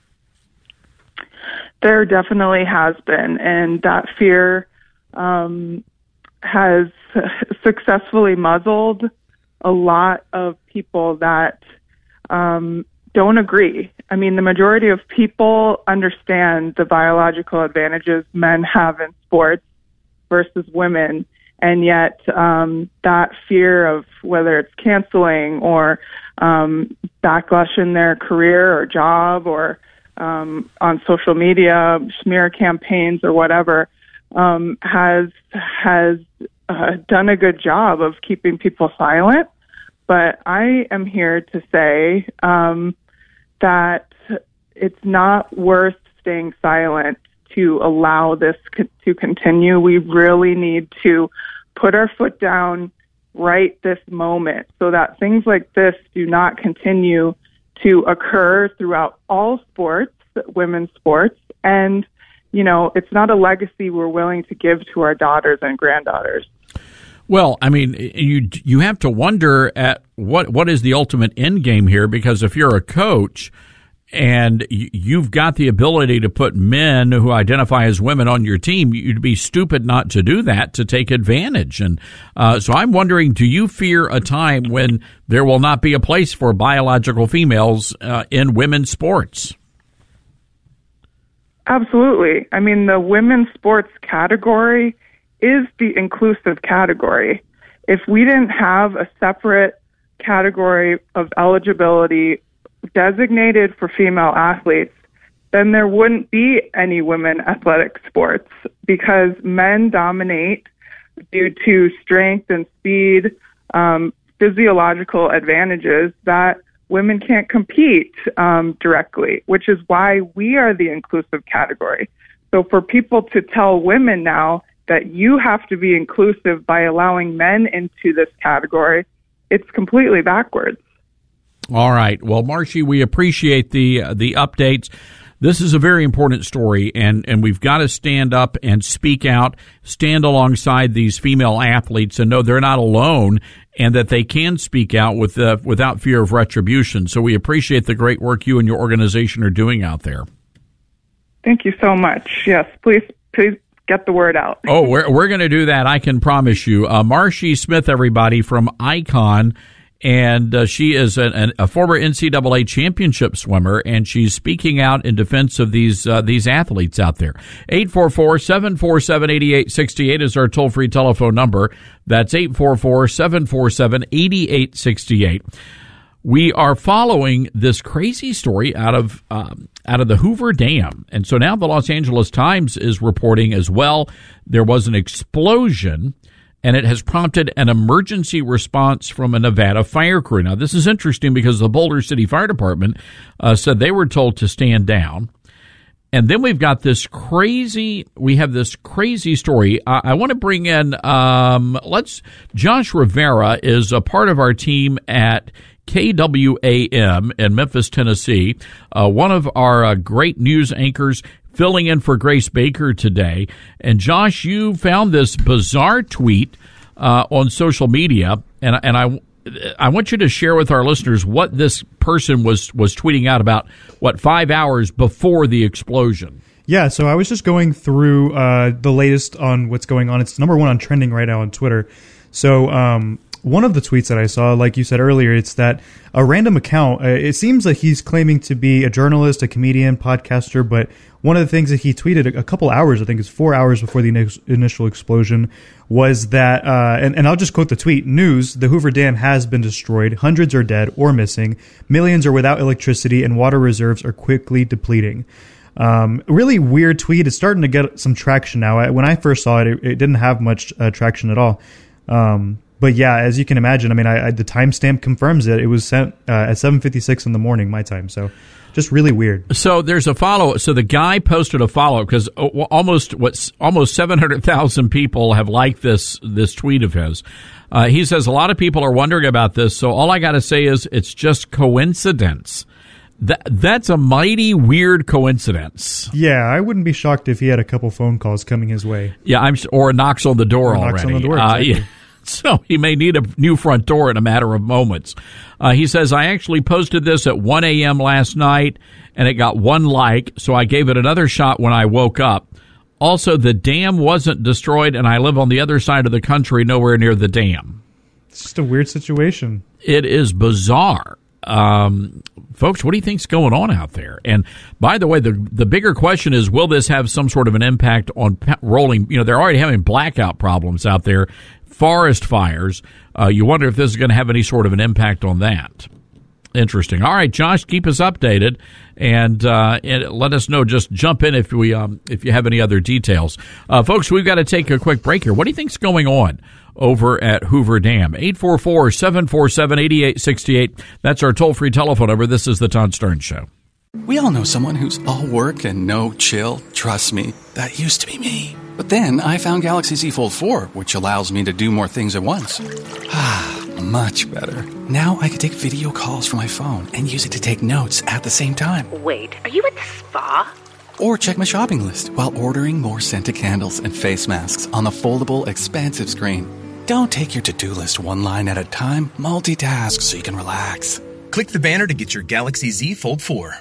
There definitely has been, and that fear um, has successfully muzzled a lot of people that um, don't agree. I mean, the majority of people understand the biological advantages men have in sports versus women, and yet um, that fear of whether it's canceling or um, backlash in their career or job or um, on social media, smear campaigns or whatever, um, has has uh, done a good job of keeping people silent. But I am here to say um, that it's not worth staying silent to allow this co- to continue. We really need to put our foot down right this moment so that things like this do not continue to occur throughout all sports, women's sports. And, you know, it's not a legacy we're willing to give to our daughters and granddaughters. Well, I mean, you you have to wonder at what what is the ultimate end game here, because if you're a coach and you've got the ability to put men who identify as women on your team, you'd be stupid not to do that, to take advantage. And uh, so I'm wondering, do you fear a time when there will not be a place for biological females uh, in women's sports? Absolutely. I mean, the women's sports category is the inclusive category. If we didn't have a separate category of eligibility designated for female athletes, then there wouldn't be any women athletic sports, because men dominate due to strength and speed, um, physiological advantages that women can't compete um, directly, which is why we are the inclusive category. So for people to tell women now that you have to be inclusive by allowing men into this category, it's completely backwards. All right. Well, Marcy, we appreciate the uh, the updates. This is a very important story, and, and we've got to stand up and speak out, stand alongside these female athletes and know they're not alone, and that they can speak out with uh, without fear of retribution. So we appreciate the great work you and your organization are doing out there. Thank you so much. Yes, please, please get the word out. Oh, we're we're going to do that. I can promise you. Uh, Marcy Smith, everybody, from Icon. And uh, she is a, a former N C double A championship swimmer, and she's speaking out in defense of these uh, these athletes out there. eight four four, seven four seven, eight eight six eight is our toll-free telephone number. That's eight four four, seven four seven, eight eight six eight. We are following this crazy story out of um, out of the Hoover Dam. And so now the Los Angeles Times is reporting as well. There was an explosion, and it has prompted an emergency response from a Nevada fire crew. Now, this is interesting because the Boulder City Fire Department uh, said they were told to stand down. And then we've got this crazy, we have this crazy story. I, I want to bring in, um, let's, Josh Rivera is a part of our team at K W A M in Memphis, Tennessee, uh, one of our uh, great news anchors, filling in for Grace Baker today. And Josh, you found this bizarre tweet uh, on social media, and and I I want you to share with our listeners what this person was was tweeting out about, what, five hours before the explosion. Yeah, so I was just going through uh, the latest on what's going on. It's number one on trending right now on Twitter. So um, one of the tweets that I saw, like you said earlier, it's that a random account, uh, it seems that he's claiming to be a journalist, a comedian, podcaster, but one of the things that he tweeted a couple hours, I think it's four hours before the initial explosion, was that, uh, and, and I'll just quote the tweet, "News, the Hoover Dam has been destroyed. Hundreds are dead or missing. Millions are without electricity, and water reserves are quickly depleting." Um, really weird tweet. It's starting to get some traction now. I, when I first saw it, it, it didn't have much uh, traction at all. Um, but yeah, as you can imagine, I mean, I, I, the timestamp confirms it. It was sent uh, at seven fifty-six in the morning, my time. So just really weird. So there's a follow. So the guy posted a follow because almost what's almost seven hundred thousand people have liked this this tweet of his. Uh, he says a lot of people are wondering about this. So all I got to say is it's just coincidence. That that's a mighty weird coincidence. Yeah, I wouldn't be shocked if he had a couple phone calls coming his way. Yeah, I'm or knocks on the door or already. Knocks on the door, uh, exactly. yeah. So he may need a new front door in a matter of moments. Uh, he says, I actually posted this at one a.m. last night, and it got one like, so I gave it another shot when I woke up. Also, the dam wasn't destroyed, and I live on the other side of the country, nowhere near the dam. It's just a weird situation. It is bizarre. Um, folks, what do you think's going on out there? And by the way, the the bigger question is, will this have some sort of an impact on rolling? You know, they're already having blackout problems out there, forest fires. Uh, you wonder if this is going to have any sort of an impact on that. Interesting. All right, Josh, keep us updated and, uh, and let us know. Just jump in if we um, if you have any other details. Uh, folks, we've got to take a quick break here. What do you think's going on over at Hoover Dam? eight four four, seven four seven, eight eight six eight. That's our toll-free telephone number. This is the Todd Stern Show. We all know someone who's all work and no chill. Trust me, that used to be me. But then I found Galaxy Z Fold four, which allows me to do more things at once. Ah, much better. Now I can take video calls from my phone and use it to take notes at the same time. Wait, are you at the spa? Or check my shopping list while ordering more scented candles and face masks on the foldable, expansive screen. Don't take your to-do list one line at a time. Multitask so you can relax. Click the banner to get your Galaxy Z Fold four.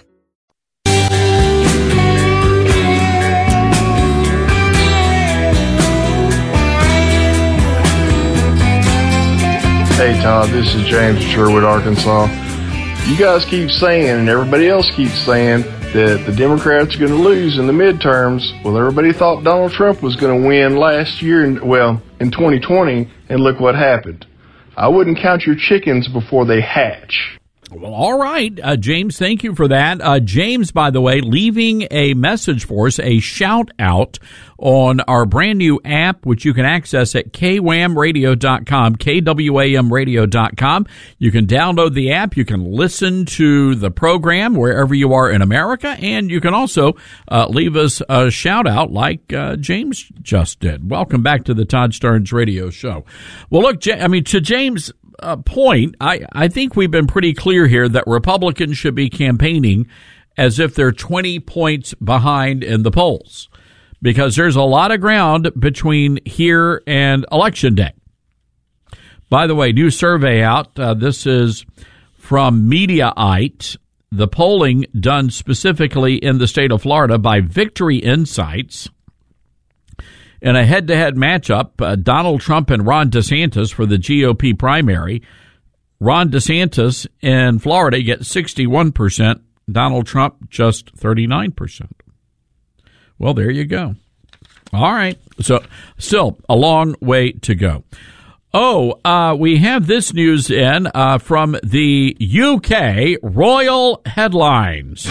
Hey Todd, this is James from Sherwood, Arkansas. You guys keep saying, and everybody else keeps saying, that the Democrats are going to lose in the midterms. Well, everybody thought Donald Trump was going to win last year, and well, in twenty twenty, and look what happened. I wouldn't count your chickens before they hatch. Well, all right, uh, James, thank you for that. Uh, James, by the way, leaving a message for us, a shout out on our brand new app, which you can access at K W A M radio dot com, K W A M radio dot com. You can download the app. You can listen to the program wherever you are in America, and you can also uh, leave us a shout out like uh, James just did. Welcome back to the Todd Starnes Radio Show. Well, look, I mean, to James' Uh, point, I, I think we've been pretty clear here that Republicans should be campaigning as if they're twenty points behind in the polls, because there's a lot of ground between here and Election Day. By the way, new survey out. Uh, this is from Mediaite, the polling done specifically in the state of Florida by Victory Insights. In a head-to-head matchup, uh, Donald Trump and Ron DeSantis for the G O P primary. Ron DeSantis in Florida gets sixty-one percent. Donald Trump just thirty-nine percent. Well, there you go. All right. So still a long way to go. Oh, uh, we have this news in uh, from the U K, Royal Headlines.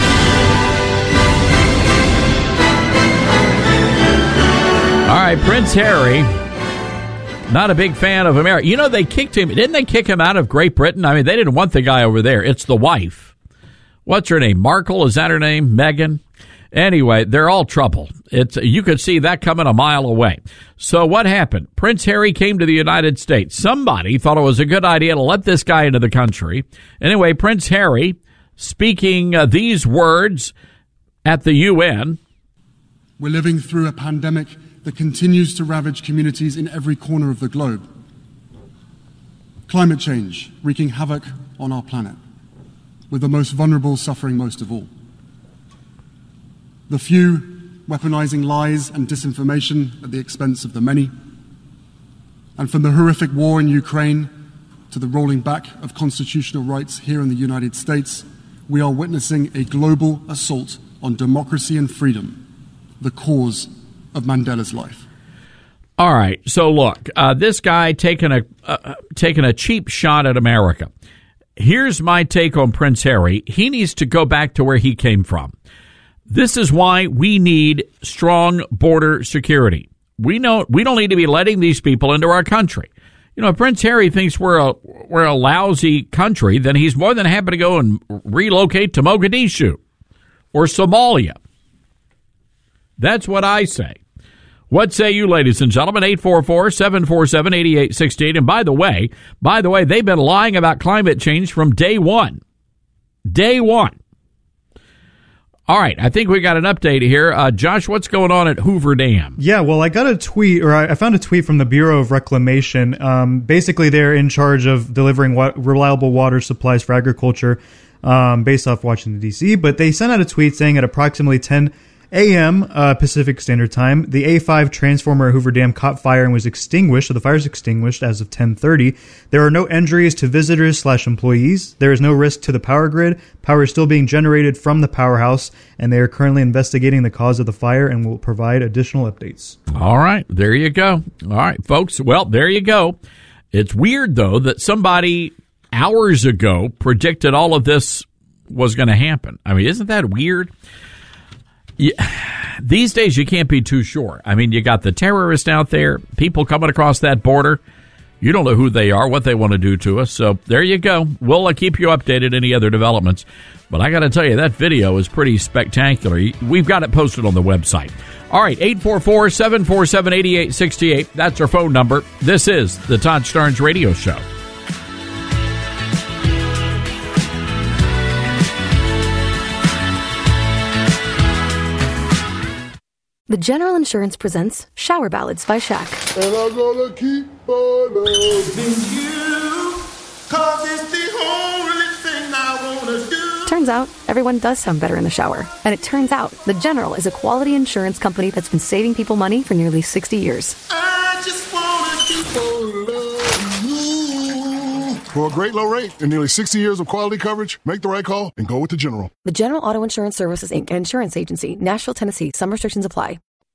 All right, Prince Harry, not a big fan of America. You know, they kicked him. Didn't they kick him out of Great Britain? I mean, they didn't want the guy over there. It's the wife. What's her name? Markle? Is that her name? Meghan? Anyway, they're all trouble. It's you could see that coming a mile away. So what happened? Prince Harry came to the United States. Somebody thought it was a good idea to let this guy into the country. Anyway, Prince Harry speaking uh, these words at the U N. We're living through a pandemic that continues to ravage communities in every corner of the globe. Climate change wreaking havoc on our planet, with the most vulnerable suffering most of all. The few weaponizing lies and disinformation at the expense of the many. And from the horrific war in Ukraine to the rolling back of constitutional rights here in the United States, we are witnessing a global assault on democracy and freedom, the cause of Mandela's life. All right. So look, uh, this guy taking a uh, taking a cheap shot at America. Here's my take on Prince Harry. He needs to go back to where he came from. This is why we need strong border security. We know we don't need to be letting these people into our country. You know, if Prince Harry thinks we're a we're a lousy country, then he's more than happy to go and relocate to Mogadishu or Somalia. That's what I say. What say you, ladies and gentlemen? eight four four, seven four seven, eight eight six eight. And by the way, by the way, they've been lying about climate change from day one. Day one. All right, I think we got an update here. Uh, Josh, what's going on at Hoover Dam? Yeah, well, I got a tweet, or I found a tweet from the Bureau of Reclamation. Um, basically, they're in charge of delivering wa- reliable water supplies for agriculture um, based off Washington, D C. But they sent out a tweet saying at approximately ten a.m. Uh, Pacific Standard Time, the A five transformer at Hoover Dam caught fire and was extinguished, so the fire is extinguished as of ten thirty. There are no injuries to visitors slash employees. There is no risk to the power grid. Power is still being generated from the powerhouse, and they are currently investigating the cause of the fire and will provide additional updates. All right, there you go. All right, folks, well, there you go. It's weird, though, that somebody hours ago predicted all of this was going to happen. I mean, isn't that weird? Yeah, these days you can't be too sure. I mean, you got the terrorists out there, people coming across that border. You don't know who they are, what they want to do to us. So there you go. We'll uh, keep you updated any other developments. But I got to tell you, that video is pretty spectacular. We've got it posted on the website. All right, eight four four, seven four seven, eight eight six eight. That's our phone number. This is the Todd Starnes Radio Show. The General Insurance presents Shower Ballads by Shaq. And I'm gonna keep on loving you, 'cause it's the only thing I wanna do. Turns out, everyone does sound better in the shower. And it turns out, The General is a quality insurance company that's been saving people money for nearly sixty years. I just wanna keep on loving you. For a great low rate and nearly sixty years of quality coverage, make the right call and go with The General. The General Auto Insurance Services, Incorporated, an insurance agency, Nashville, Tennessee. Some restrictions apply.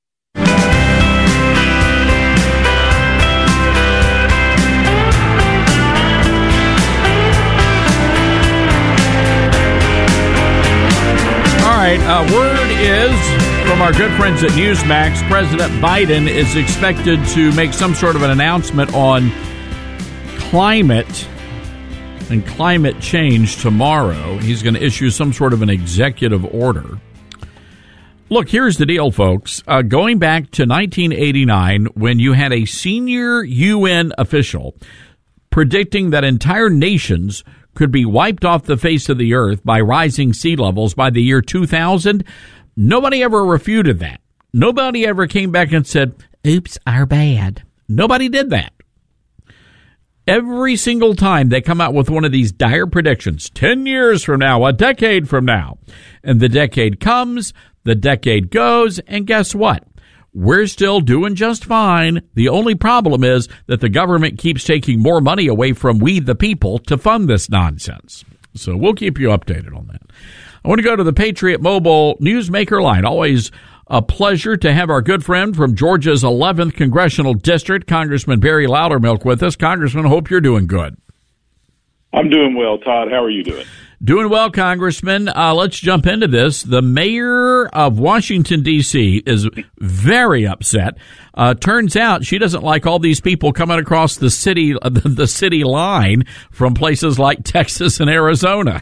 All right, uh, word is from our good friends at Newsmax, President Biden is expected to make some sort of an announcement on climate and climate change tomorrow. He's going to issue some sort of an executive order. Look, here's the deal, folks. Uh, going back to nineteen eighty-nine, when you had a senior U N official predicting that entire nations could be wiped off the face of the earth by rising sea levels by the year two thousand, nobody ever refuted that. Nobody ever came back and said, oops, our bad. Nobody did that. Every single time they come out with one of these dire predictions, ten years from now, a decade from now, and the decade comes, the decade goes, and guess what? We're still doing just fine. The only problem is that the government keeps taking more money away from we the people to fund this nonsense. So we'll keep you updated on that. I want to go to the Patriot Mobile Newsmaker line. Always a pleasure to have our good friend from Georgia's eleventh Congressional District, Congressman Barry Loudermilk, with us. Congressman, hope you're doing good. I'm doing well, Todd. How are you doing? Doing well, Congressman. Uh, let's jump into this. The mayor of Washington, D C is very upset. Uh, turns out she doesn't like all these people coming across the city, uh, the, the city line from places like Texas and Arizona.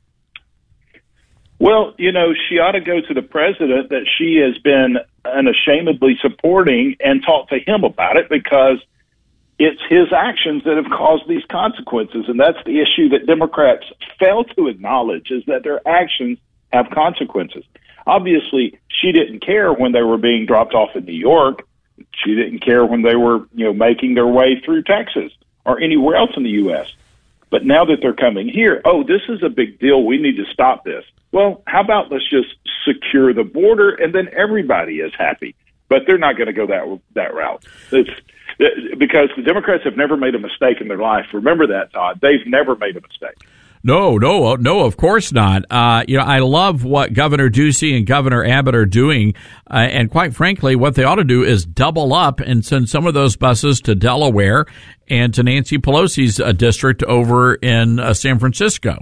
Well, you know, she ought to go to the president that she has been unashamedly supporting and talk to him about it, because it's his actions that have caused these consequences. And that's the issue that Democrats fail to acknowledge, is that their actions have consequences. Obviously, she didn't care when they were being dropped off in New York. She didn't care when they were, you know, making their way through Texas or anywhere else in the U S. But now that they're coming here, oh, this is a big deal. We need to stop this. Well, how about let's just secure the border and then everybody is happy. But they're not going to go that that route. It's because the Democrats have never made a mistake in their life. Remember that, Todd. They've never made a mistake. No, no, no, of course not. Uh, you know, I love what Governor Ducey and Governor Abbott are doing. Uh, and quite frankly, what they ought to do is double up and send some of those buses to Delaware and to Nancy Pelosi's uh, district over in uh, San Francisco.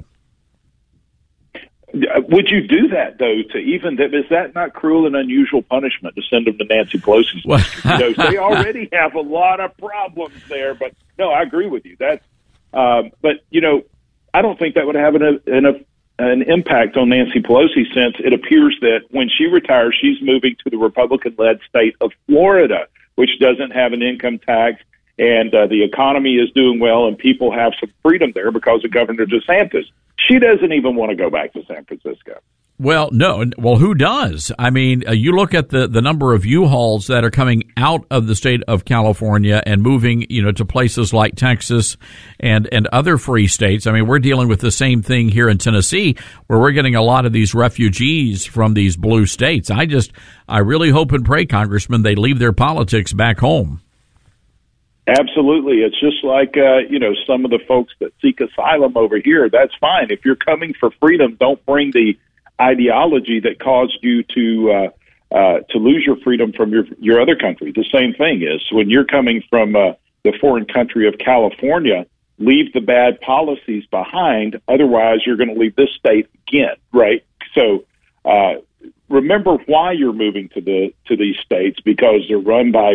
Would you do that, though, to even, is that not cruel and unusual punishment to send them to Nancy Pelosi's district? You know, they already have a lot of problems there, but no, I agree with you. That's, uh, but, you know, I don't think that would have an, an, an impact on Nancy Pelosi, since it appears that when she retires, she's moving to the Republican-led state of Florida, which doesn't have an income tax, and uh, the economy is doing well, and people have some freedom there because of Governor DeSantis. She doesn't even want to go back to San Francisco. Well, no. Well, who does? I mean, uh, you look at the, the number of U-Hauls that are coming out of the state of California and moving, you know, to places like Texas and, and other free states. I mean, we're dealing with the same thing here in Tennessee, where we're getting a lot of these refugees from these blue states. I just, I really hope and pray, Congressman, they leave their politics back home. Absolutely. It's just like, uh, you know, some of the folks that seek asylum over here. That's fine. If you're coming for freedom, don't bring the ideology that caused you to uh, uh, to lose your freedom from your your other country. The same thing is when you're coming from uh, the foreign country of California, leave the bad policies behind. Otherwise, you're going to leave this state again, right? So uh, remember why you're moving to the to these states, because they're run by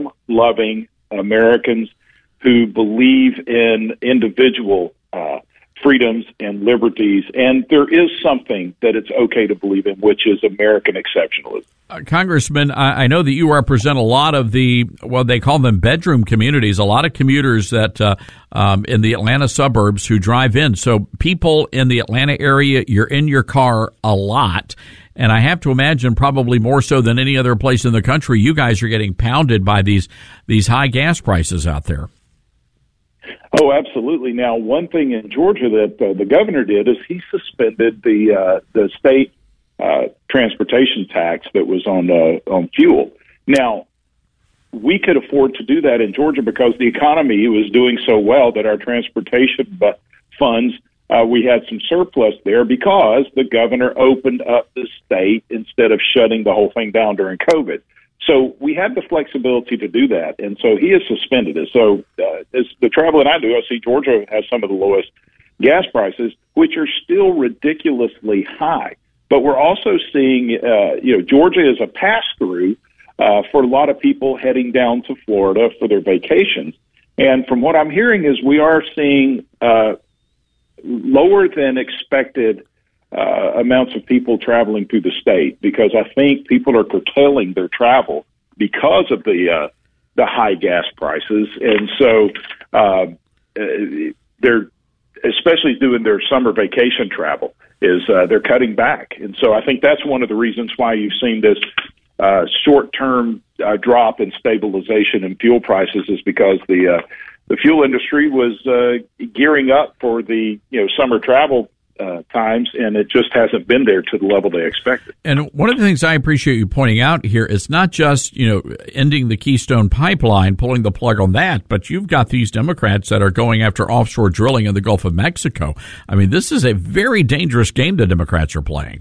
freedom-loving Americans who believe in individual uh, freedoms and liberties, and there is something that it's okay to believe in, which is American exceptionalism. Uh, Congressman, I, I know that you represent a lot of the, well, they call them bedroom communities, a lot of commuters that uh, um, in the Atlanta suburbs who drive in. So people in the Atlanta area, you're in your car a lot. And I have to imagine probably more so than any other place in the country, you guys are getting pounded by these these high gas prices out there. Oh, absolutely. Now, one thing in Georgia that uh, the governor did is he suspended the uh, the state uh, transportation tax that was on uh, on fuel. Now, we could afford to do that in Georgia because the economy was doing so well that our transportation funds, uh, we had some surplus there because the governor opened up the state instead of shutting the whole thing down during COVID. So we had the flexibility to do that, and so he has suspended it. So uh, as the traveling I do, I see Georgia has some of the lowest gas prices, which are still ridiculously high. But we're also seeing, uh, you know, Georgia is a pass-through uh, for a lot of people heading down to Florida for their vacations. And from what I'm hearing is we are seeing uh, lower than expected Uh, amounts of people traveling through the state because I think people are curtailing their travel because of the uh, the high gas prices, and so uh, they're especially doing their summer vacation travel is uh, they're cutting back, and so I think that's one of the reasons why you've seen this uh, short term uh, drop in stabilization in fuel prices is because the uh, the fuel industry was uh, gearing up for the you know summer travel Uh, times, and it just hasn't been there to the level they expected. And one of the things I appreciate you pointing out here is not just, you know, ending the Keystone Pipeline, pulling the plug on that, but you've got these Democrats that are going after offshore drilling in the Gulf of Mexico. I mean, this is a very dangerous game the Democrats are playing.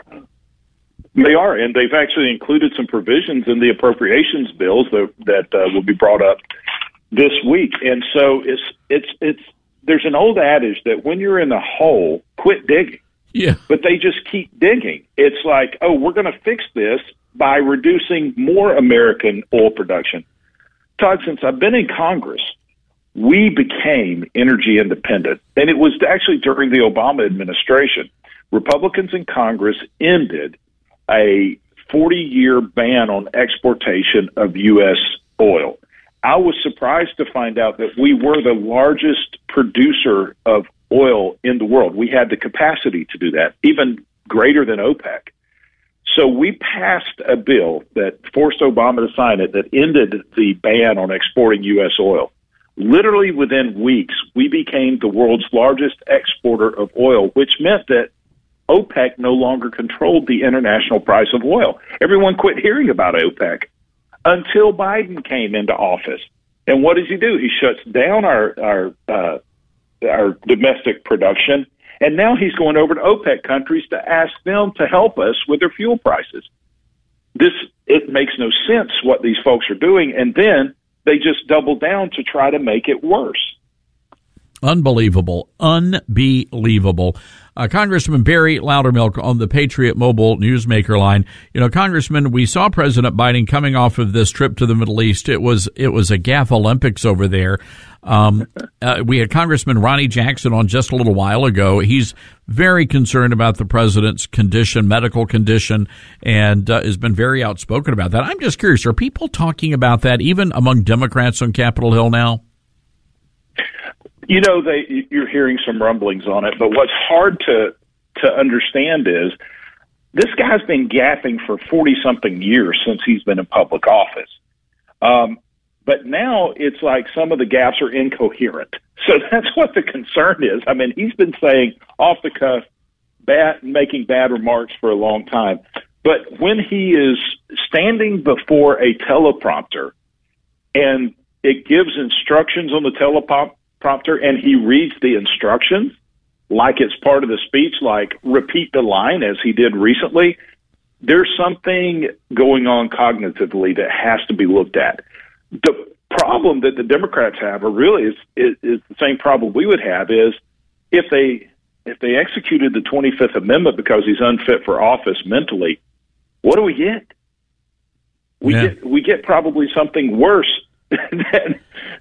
They are, and they've actually included some provisions in the appropriations bills that, that uh, will be brought up this week. And so it's it's it's there's an old adage that when you're in the hole, quit digging. Yeah. But they just keep digging. It's like, oh, we're going to fix this by reducing more American oil production. Todd, since I've been in Congress, we became energy independent. And it was actually during the Obama administration. Republicans in Congress ended a forty-year ban on exportation of U S oil. I was surprised to find out that we were the largest producer of oil in the world. We had the capacity to do that, even greater than OPEC. So we passed a bill that forced Obama to sign it that ended the ban on exporting U S oil. Literally within weeks, we became the world's largest exporter of oil, which meant that OPEC no longer controlled the international price of oil. Everyone quit hearing about OPEC until Biden came into office. And what does he do? He shuts down our our uh, our domestic production, and now he's going over to OPEC countries to ask them to help us with their fuel prices. This it makes no sense what these folks are doing, and then they just double down to try to make it worse. Unbelievable. Unbelievable. Uh, Congressman Barry Loudermilk on the Patriot Mobile Newsmaker line. You know, Congressman, we saw President Biden coming off of this trip to the Middle East. It was it was a gaff Olympics over there. Um, uh, we had Congressman Ronnie Jackson on just a little while ago. He's very concerned about the president's condition, medical condition, and uh, has been very outspoken about that. I'm just curious, are people talking about that even among Democrats on Capitol Hill now? You know, they, you're hearing some rumblings on it, but what's hard to to understand is this guy's been gaffing for forty-something years since he's been in public office. Um, but now it's like some of the gaffes are incoherent. So that's what the concern is. I mean, he's been saying off the cuff, bad, making bad remarks for a long time. But when he is standing before a teleprompter and it gives instructions on the teleprompter, prompter and he reads the instructions like it's part of the speech, like repeat the line as he did recently, there's something going on cognitively that has to be looked at. The problem that the Democrats have, or really is, is, is the same problem we would have, is if they if they executed the twenty-fifth Amendment because he's unfit for office mentally, what do we get? We yeah. get we get probably something worse than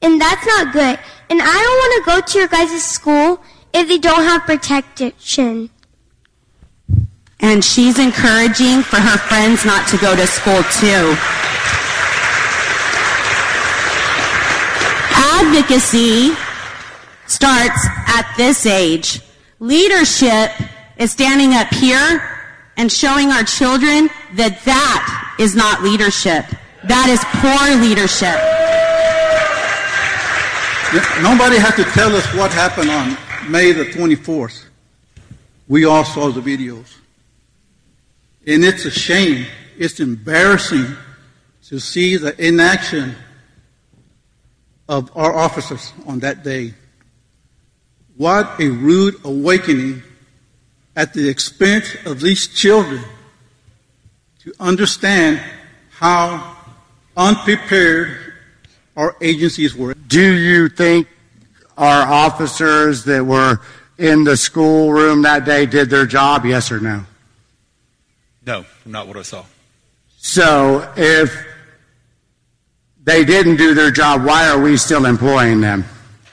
and that's not good. And I don't want to go to your guys' school if they don't have protection. And she's encouraging for her friends not to go to school, too. Advocacy starts at this age. Leadership is standing up here and showing our children that that is not leadership. That is poor leadership. Nobody has to tell us what happened on May the twenty-fourth. We all saw the videos. And it's a shame, it's embarrassing to see the inaction of our officers on that day. What a rude awakening at the expense of these children to understand how unprepared our agencies were. Do you think our officers that were in the schoolroom that day did their job, yes or no? No, not what I saw. So if they didn't do their job, why are we still employing them?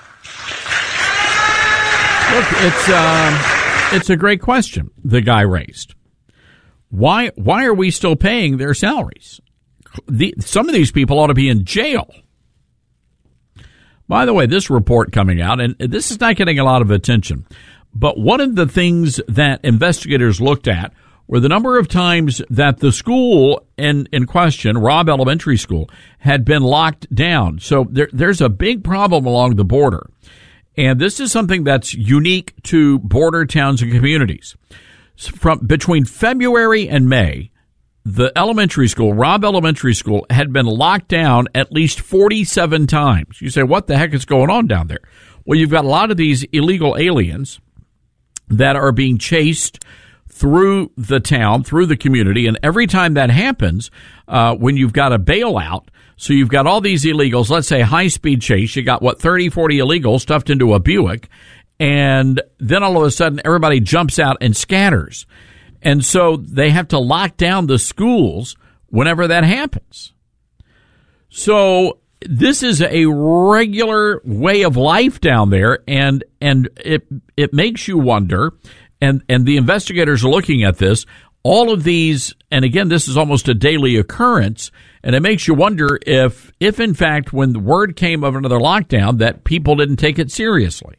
Look, it's um, it's a great question the guy raised. Why why are we still paying their salaries? The, some of these people ought to be in jail. By the way, this report coming out, and this is not getting a lot of attention, but one of the things that investigators looked at were the number of times that the school in, in question, Robb Elementary School, had been locked down. So there, there's a big problem along the border. And this is something that's unique to border towns and communities. From between February and May, the elementary school, Robb Elementary School, had been locked down at least forty-seven times. You say, what the heck is going on down there? Well, you've got a lot of these illegal aliens that are being chased through the town, through the community, and every time that happens, uh, when you've got a bailout, so you've got all these illegals, let's say high-speed chase, you got, what, thirty, forty illegals stuffed into a Buick, and then all of a sudden everybody jumps out and scatters. And so they have to lock down the schools whenever that happens. So this is a regular way of life down there, and and it it makes you wonder, and, and the investigators are looking at this, all of these, and again, this is almost a daily occurrence, and it makes you wonder if, if in fact, when the word came of another lockdown, that people didn't take it seriously.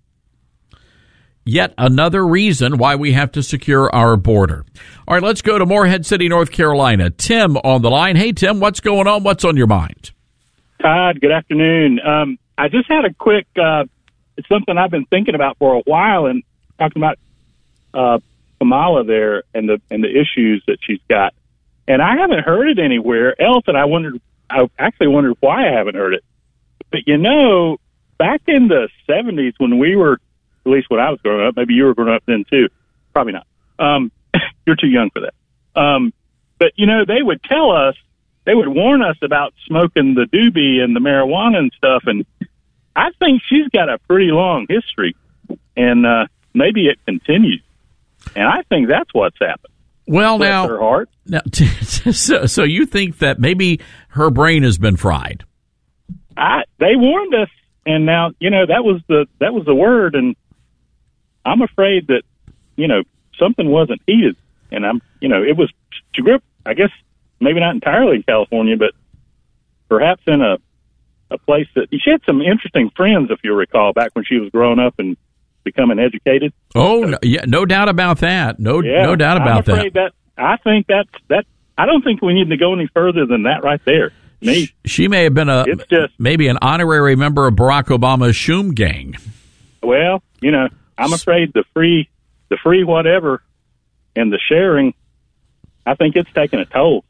Yet another reason why we have to secure our border. All right, let's go to Morehead City, North Carolina. Tim on the line. Hey, Tim, what's going on? What's on your mind? Todd, good afternoon. Um, I just had a quick, uh, it's something I've been thinking about for a while, and talking about uh, Kamala there and the and the issues that she's got. And I haven't heard it anywhere else, and I wondered, I actually wondered why I haven't heard it. But, you know, back in the seventies when we were, at least when I was growing up, maybe you were growing up then too, probably not. Um, you're too young for that. Um, but, you know, they would tell us, they would warn us about smoking the doobie and the marijuana and stuff, and I think she's got a pretty long history, and uh, maybe it continues. And I think that's what's happened. Well, Bless now, her heart. now so, so you think that maybe her brain has been fried? I, they warned us, and now, you know, that was the that was the word, and I'm afraid that, you know, something wasn't heated, and I'm, you know, it was, she grew up, I guess, maybe not entirely in California, but perhaps in a a place that, she had some interesting friends, if you recall, back when she was growing up and becoming educated. Oh, no, yeah, no doubt about that. No, yeah, no doubt about I'm afraid that. that. I think that's, that, I don't think we need to go any further than that right there. Me. She may have been a, It's just, maybe an honorary member of Barack Obama's Shum gang. well, you know, I'm afraid the free, the free whatever and the sharing, I think it's taking a toll.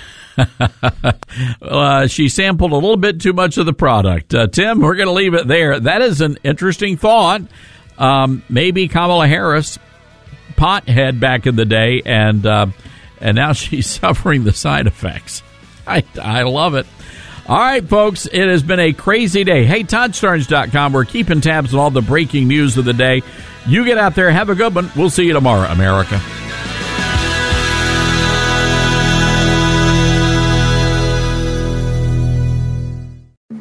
uh, she sampled a little bit too much of the product. Uh, Tim, we're going to leave it there. That is an interesting thought. Um, maybe Kamala Harris, pothead back in the day, and uh, and now she's suffering the side effects. I, I love it. All right, folks, it has been a crazy day. Hey, Todd Starnes dot com. We're keeping tabs on all the breaking news of the day. You get out there. Have a good one. We'll see you tomorrow, America.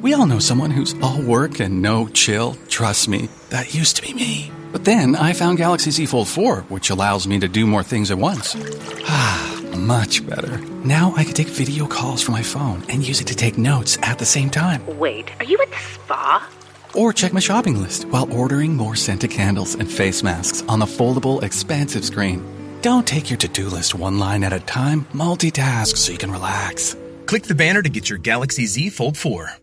We all know someone who's all work and no chill. Trust me, that used to be me. But then I found Galaxy Z Fold four, which allows me to do more things at once. Ah, much better. Now I can take video calls from my phone and use it to take notes at the same time. Wait, are you at the spa? Or check my shopping list while ordering more scented candles and face masks on the foldable, expansive screen. Don't take your to-do list one line at a time. Multitask so you can relax. Click the banner to get your Galaxy Z Fold four.